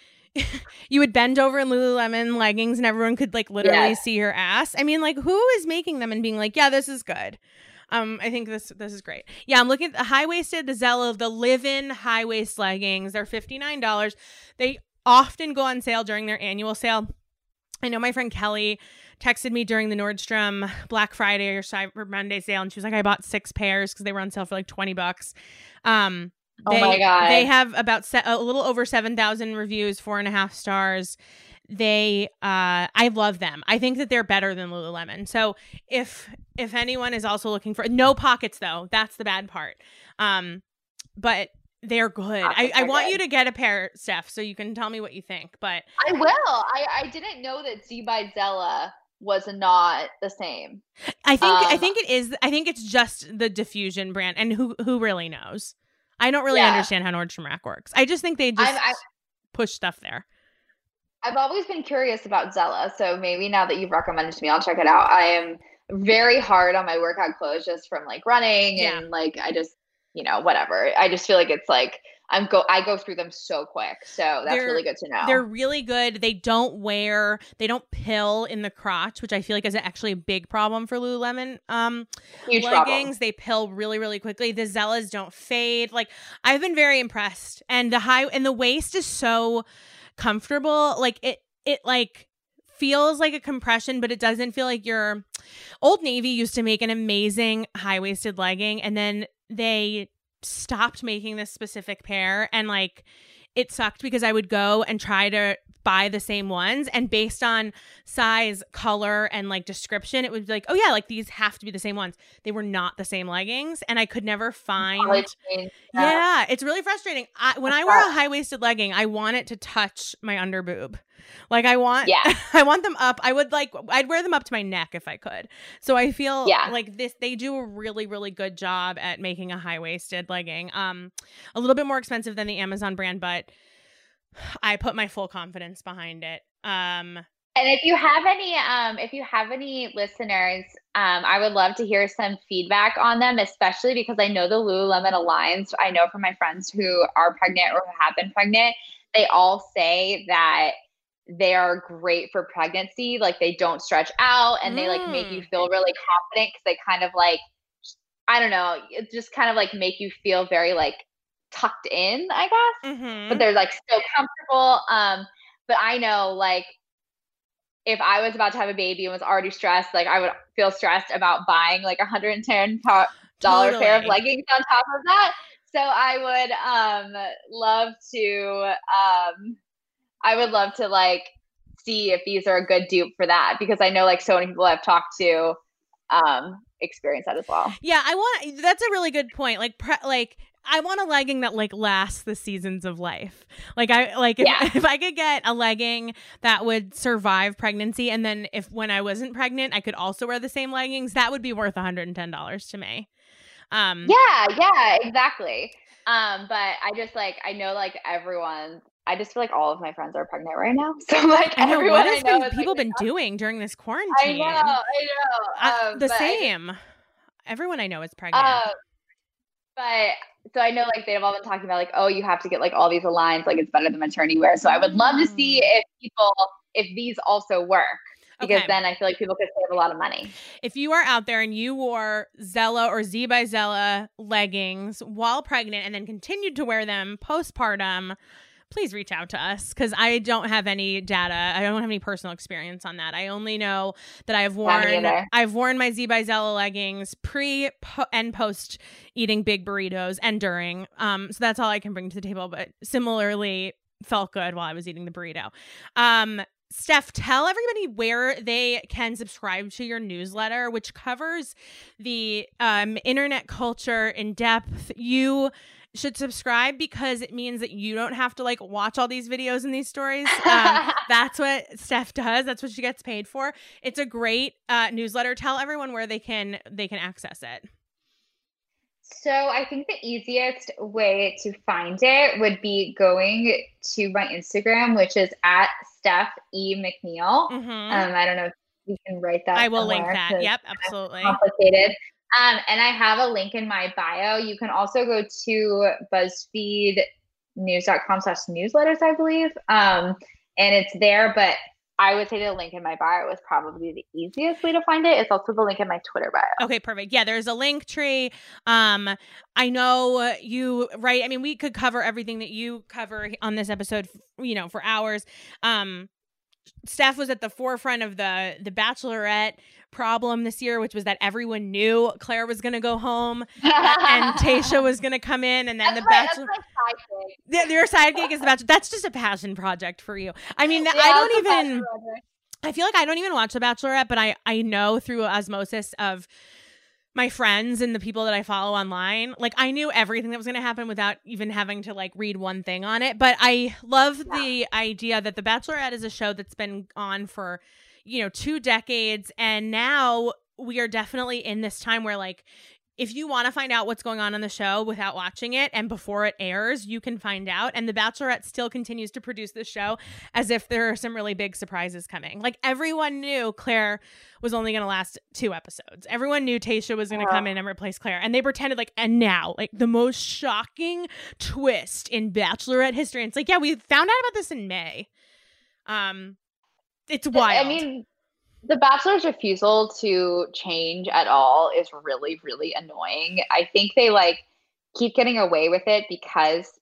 you would bend over in Lululemon leggings and everyone could like literally yes. see your ass? I mean, like, who is making them and being like, yeah, this is good? Um, I think this this is great. Yeah, I'm looking at the high-waisted, the Zella, the live-in high-waist leggings. They're fifty-nine dollars. They often go on sale during their annual sale. I know my friend Kelly texted me during the Nordstrom Black Friday or Cyber Monday sale, and she was like, I bought six pairs because they were on sale for like twenty bucks. Um, they, oh my God. They have about se- a little over seven thousand reviews, four and a half stars. They, uh, I love them. I think that they're better than Lululemon. So if, if anyone is also looking for no pockets though, that's the bad part. Um, but they're good. I, I want good. you to get a pair, Steph, so you can tell me what you think, but I will. I, I didn't know that Z by Zella was not the same. I think, um, I think it is. I think it's just the diffusion brand, and who, who really knows? I don't really yeah. understand how Nordstrom Rack works. I just think they just I, push stuff there. I've always been curious about Zella, so maybe now that you've recommended it to me, I'll check it out. I am very hard on my workout clothes just from like running yeah. and like I just, you know, whatever. I just feel like it's like I'm go I go through them so quick. So that's they're, really good to know. They're really good. They don't wear, they don't pill in the crotch, which I feel like is actually a big problem for Lululemon um Huge leggings. Problem. They pill really, really quickly. The Zellas don't fade. Like, I've been very impressed. And the high and the waist is so comfortable. Like it it like feels like a compression, but it doesn't feel like your Old Navy used to make an amazing high-waisted legging, and then they stopped making this specific pair, and like it sucked because I would go and try to buy the same ones, and based on size, color, and like description, it was like, oh yeah, like these have to be the same ones. They were not the same leggings, and I could never find yeah. yeah it's really frustrating. I, when I wear a high-waisted legging, I want it to touch my under boob. Like I want yeah. I want them up. I would like I'd wear them up to my neck if I could. So I feel yeah. like this they do a really, really good job at making a high-waisted legging. Um a little bit more expensive than the Amazon brand, but I put my full confidence behind it. Um, and if you have any, um, if you have any listeners, um, I would love to hear some feedback on them, especially because I know the Lululemon Alliance. I know from my friends who are pregnant or who have been pregnant, they all say that they are great for pregnancy. Like they don't stretch out, and mm. they like make you feel really confident because they kind of like, I don't know, it just kind of like make you feel very like tucked in, I guess, mm-hmm. but they're like so comfortable. Um, but I know like if I was about to have a baby and was already stressed, like I would feel stressed about buying like a hundred and ten dollar totally. pair of leggings on top of that. So I would um love to um I would love to like see if these are a good dupe for that, because I know like so many people I've talked to um experience that as well. Yeah, I want that's a really good point. Like pre- like I want a legging that like lasts the seasons of life. Like I like if, yeah. if I could get a legging that would survive pregnancy, and then if when I wasn't pregnant I could also wear the same leggings, that would be worth one hundred ten dollars to me. Um Yeah, yeah, exactly. Um but I just like I know like everyone I just feel like all of my friends are pregnant right now. So like I know everyone what has I know been, is, people like, been doing during this quarantine. I know, I know. Um, uh, the same. Just, everyone I know is pregnant. Uh, but so I know like they've all been talking about like, oh, you have to get like all these Aligns, like it's better than maternity wear. So I would love to see if people if these also work. because Okay. then I feel like people could save a lot of money. If you are out there and you wore Zella or Z by Zella leggings while pregnant and then continued to wear them postpartum, please reach out to us, because I don't have any data. I don't have any personal experience on that. I only know that I've worn I've worn my Z by Zella leggings pre po- and post eating big burritos and during. Um, so that's all I can bring to the table. But similarly, felt good while I was eating the burrito. Um, Steph, tell everybody where they can subscribe to your newsletter, which covers the um, internet culture in depth. You should subscribe because it means that you don't have to like watch all these videos and these stories. Um, that's what Steph does. That's what she gets paid for. It's a great uh, newsletter. Tell everyone where they can they can access it. So I think the easiest way to find it would be going to my Instagram, which is at Steph E. McNeil. Mm-hmm. Um, I don't know if you can write that. I will link that. Yep, it's absolutely. Complicated. Um, and I have a link in my bio. You can also go to BuzzFeed news dot com slash newsletters, I believe. Um, and it's there, but I would say the link in my bio is probably the easiest way to find it. It's also the link in my Twitter bio. Okay, perfect. Yeah, there's a link tree. Um, I know you, right? I mean, we could cover everything that you cover on this episode, you know, for hours. Um, Steph was at the forefront of the the Bachelorette problem this year, which was that everyone knew Claire was going to go home uh, and Tayshia was going to come in, and then that's the my, Bachelor. That's my side gig. Your side gig is the Bachelor. That's just a passion project for you. I mean, yeah, I don't even. I feel like I don't even watch The Bachelorette, but I I know through osmosis of my friends and the people that I follow online, like I knew everything that was going to happen without even having to like read one thing on it. But I love yeah. the idea that The Bachelorette is a show that's been on for, you know, two decades. And now we are definitely in this time where like, if you want to find out what's going on on the show without watching it and before it airs, you can find out. And The Bachelorette still continues to produce the show as if there are some really big surprises coming. Like everyone knew Claire was only going to last two episodes. Everyone knew Tayshia was going to come in and replace Claire. And they pretended like, and now, like the most shocking twist in Bachelorette history. And it's like, yeah, we found out about this in May. Um, It's wild. I mean, The Bachelor's refusal to change at all is really, really annoying. I think they like keep getting away with it because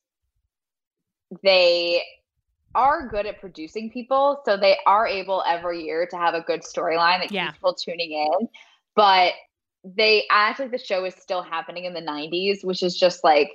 they are good at producing people. So they are able every year to have a good storyline that yeah. keeps people tuning in. But they act like the show is still happening in the nineties, which is just like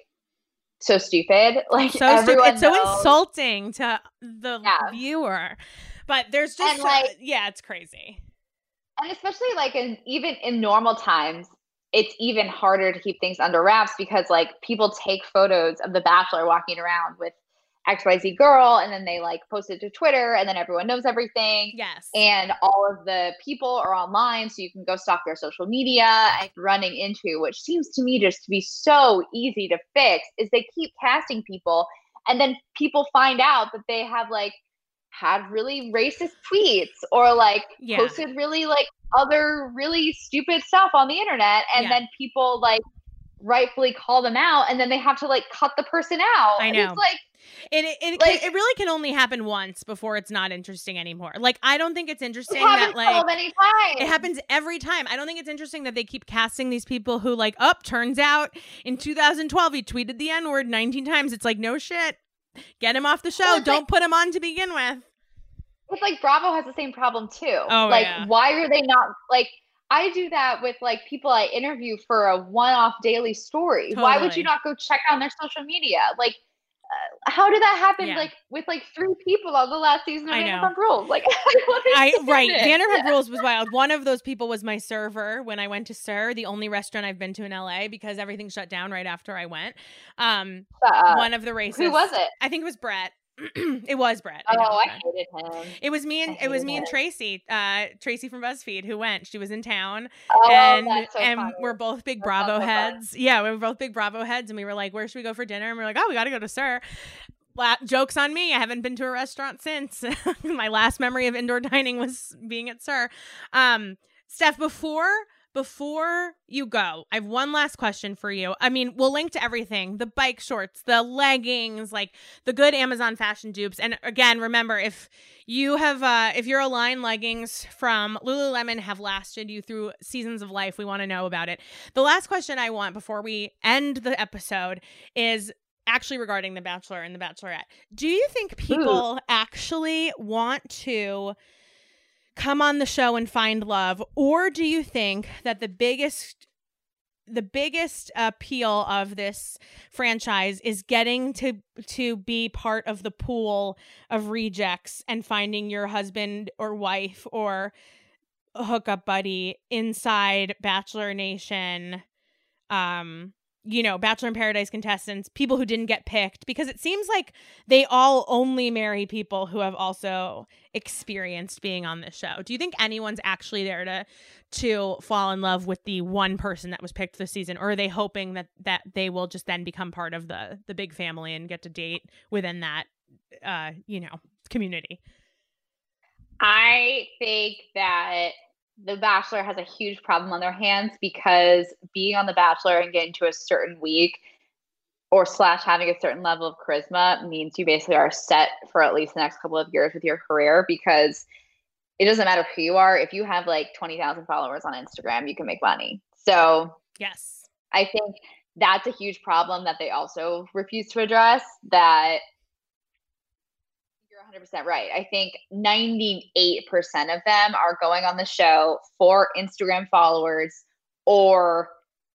so stupid. Like so stupid. It's knows. so insulting to the yeah. viewer. But there's just, so, like, yeah, it's crazy. And especially like in even in normal times, it's even harder to keep things under wraps because like people take photos of the Bachelor walking around with X Y Z girl and then they like post it to Twitter and then everyone knows everything. Yes. And all of the people are online so you can go stalk their social media. And running into, which seems to me just to be so easy to fix, is they keep casting people and then people find out that they have like had really racist tweets or like yeah. posted really like other really stupid stuff on the internet. And yeah. then people like rightfully call them out and then they have to like cut the person out. I know. And it's like, it, it, it, like, it really can only happen once before it's not interesting anymore. Like, I don't think it's interesting it that like so many times. It happens every time. I don't think it's interesting that they keep casting these people who like, up, oh, turns out in two thousand twelve, he tweeted the N word nineteen times. It's like, no shit. Get him off the show. Don't like, put him on to begin with. It's like Bravo has the same problem too. Oh, like, yeah. why are they not like, I do that with like people I interview for a one-off daily story. Totally. Why would you not go check on their social media? Like, uh, how did that happen? Yeah. Like with like three people on the last season of I Vanderpump Rules. Like, I right, Vanderpump Rules was wild. One of those people was my server when I went to SUR, the only restaurant I've been to in L A because everything shut down right after I went. Um, uh, one of the races. Who was it? I think it was Brett. It was Brett. Oh, I, I hated him. It was me and it was me him. and Tracy, uh, Tracy from BuzzFeed, who went. She was in town, oh, and that's so and funny. we're both big that's Bravo so heads. fun. Yeah, we were both big Bravo heads, and we were like, "Where should we go for dinner?" And we we're like, "Oh, we got to go to SUR." La- jokes on me. I haven't been to a restaurant since. My last memory of indoor dining was being at SUR. Um, Steph, before before you go, I have one last question for you. I mean, we'll link to everything, the bike shorts, the leggings, like the good Amazon fashion dupes. And again, remember, if you have, uh, if your Align leggings from Lululemon have lasted you through seasons of life, we want to know about it. The last question I want before we end the episode is actually regarding The Bachelor and The Bachelorette. Do you think people Ooh. actually want to come on the show and find love, or do you think that the biggest the biggest appeal of this franchise is getting to to be part of the pool of rejects and finding your husband or wife or a hookup buddy inside Bachelor Nation, um you know, Bachelor in Paradise contestants, people who didn't get picked, because it seems like they all only marry people who have also experienced being on this show. Do you think anyone's actually there to to fall in love with the one person that was picked this season, or are they hoping that that they will just then become part of the the big family and get to date within that uh, you know, community? I think that The Bachelor has a huge problem on their hands, because being on The Bachelor and getting to a certain week or slash having a certain level of charisma means you basically are set for at least the next couple of years with your career, because it doesn't matter who you are. If you have like twenty thousand followers on Instagram, you can make money. So yes, I think that's a huge problem that they also refuse to address, that one hundred percent right. I think ninety-eight percent of them are going on the show for Instagram followers or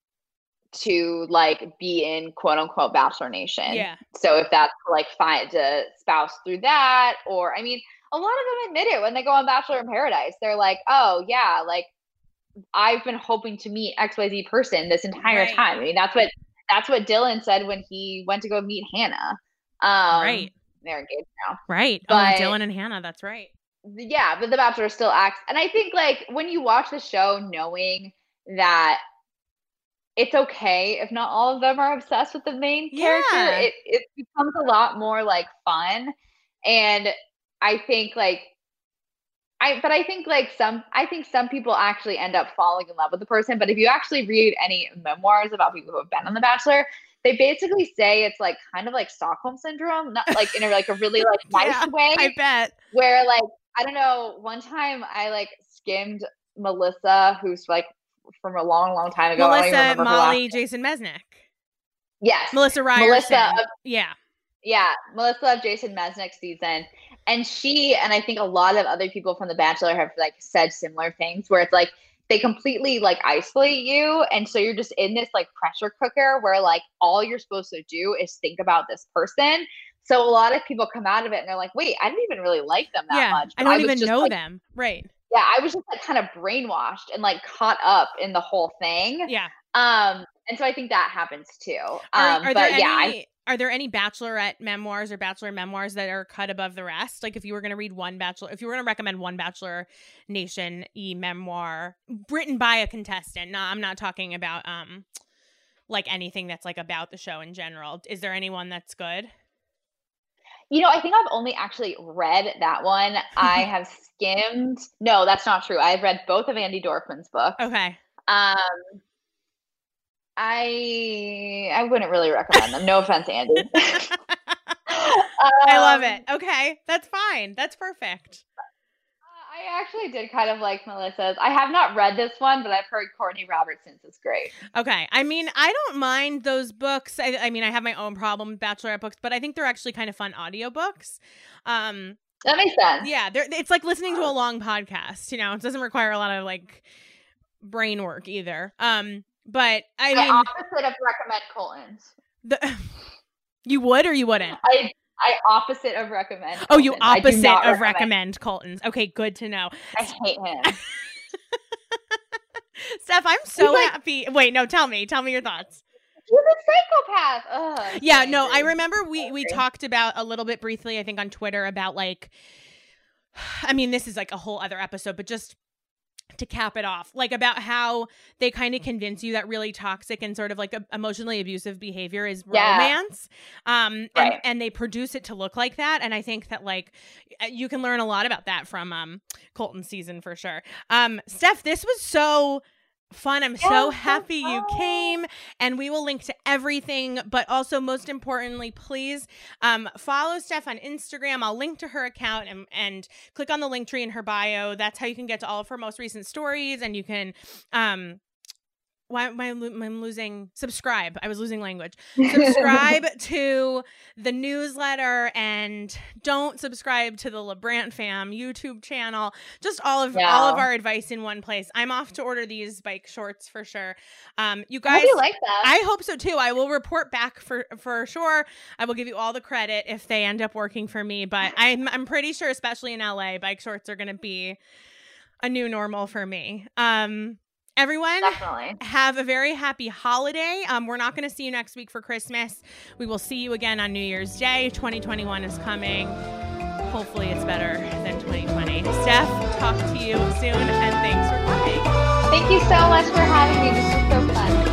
to like be in quote unquote Bachelor Nation. Yeah. So if that's like find to spouse through that, or I mean, a lot of them admit it when they go on Bachelor in Paradise. They're like, oh yeah, like I've been hoping to meet X Y Z person this entire right. time. I mean, that's what that's what Dylan said when he went to go meet Hannah. Um, right. They're engaged now. Right. But, oh, Dylan and Hannah. That's right. Yeah. But The Bachelor still acts. And I think like when you watch the show, knowing that it's okay if not all of them are obsessed with the main character, yeah. it, it becomes a lot more like fun. And I think like, I, but I think like some, I think some people actually end up falling in love with the person. But if you actually read any memoirs about people who have been on The Bachelor, they basically say it's like kind of like Stockholm syndrome, not like in a like a really like nice yeah, way. I bet. Where like, I don't know, one time I like skimmed Melissa, who's like from a long, long time ago. Melissa, Molly, Jason Mesnick. Yes. Melissa Ryerson. Melissa of, yeah. Yeah. Melissa of Jason Mesnick season. And she, and I think a lot of other people from The Bachelor have like said similar things, where it's like, they completely like isolate you. And so you're just in this like pressure cooker where like all you're supposed to do is think about this person. So a lot of people come out of it and they're like, wait, I didn't even really like them that yeah, much. But I don't I even just, know like, them. Right. Yeah. I was just like kind of brainwashed and like caught up in the whole thing. Yeah. Um, and so I think that happens too. Um, are, are but there yeah, any, I, are there any Bachelorette memoirs or Bachelor memoirs that are cut above the rest? Like if you were going to read one Bachelor, if you were going to recommend one Bachelor Nation e memoir written by a contestant, no, I'm not talking about um like anything that's like about the show in general. Is there anyone that's good? You know, I think I've only actually read that one. I have skimmed. No, that's not true. I've read both of Andy Dorfman's books. Okay. Um, I I wouldn't really recommend them. No offense, Andy. um, I love it. Okay, that's fine. That's perfect. I actually did kind of like Melissa's. I have not read this one, but I've heard Courtney Robertson's is great. Okay. I mean, I don't mind those books. I, I mean, I have my own problem with Bachelorette books, but I think they're actually kind of fun audiobooks. Um, that makes sense. Yeah. It's like listening to a long podcast, you know, it doesn't require a lot of like brain work either. Um, but I the mean. opposite of recommend Colton's. The, you would or you wouldn't? I I opposite of recommend. Oh, you Colton's. opposite of recommend. recommend Colton's. Okay, good to know. I hate him. Steph, I'm so like, happy. Wait, no, tell me. Tell me your thoughts. He's a psychopath. Ugh, yeah, no, I remember we we talked about a little bit briefly, I think on Twitter, about like, I mean, this is like a whole other episode, but just to cap it off, like about how they kind of convince you that really toxic and sort of like a, emotionally abusive behavior is yeah. romance. Um, right. and, and they produce it to look like that. And I think that like you can learn a lot about that from um Colton's season for sure. Um, Steph, this was so fun. I'm Yeah, so so happy you fun. came, and we will link to everything. But also, most importantly, please um, follow Steph on Instagram. I'll link to her account and, and click on the link tree in her bio. That's how you can get to all of her most recent stories, and you can um, why am I lo- I'm losing subscribe. I was losing language. Subscribe to the newsletter, and don't subscribe to the LeBrant Fam YouTube channel. Just all of Yeah. all of our advice in one place. I'm off to order these bike shorts for sure. Um, you I hope guys, you like that. I hope so too. I will report back for for sure. I will give you all the credit if they end up working for me. But I'm I'm pretty sure, especially in L A, bike shorts are going to be a new normal for me. Um. Everyone, Definitely. have a very happy holiday. Um, we're not going to see you next week for Christmas. We will see you again on New Year's Day. twenty twenty-one is coming. Hopefully it's better than twenty twenty. Steph, talk to you soon, and thanks for coming. Thank you so much for having me. This was so fun.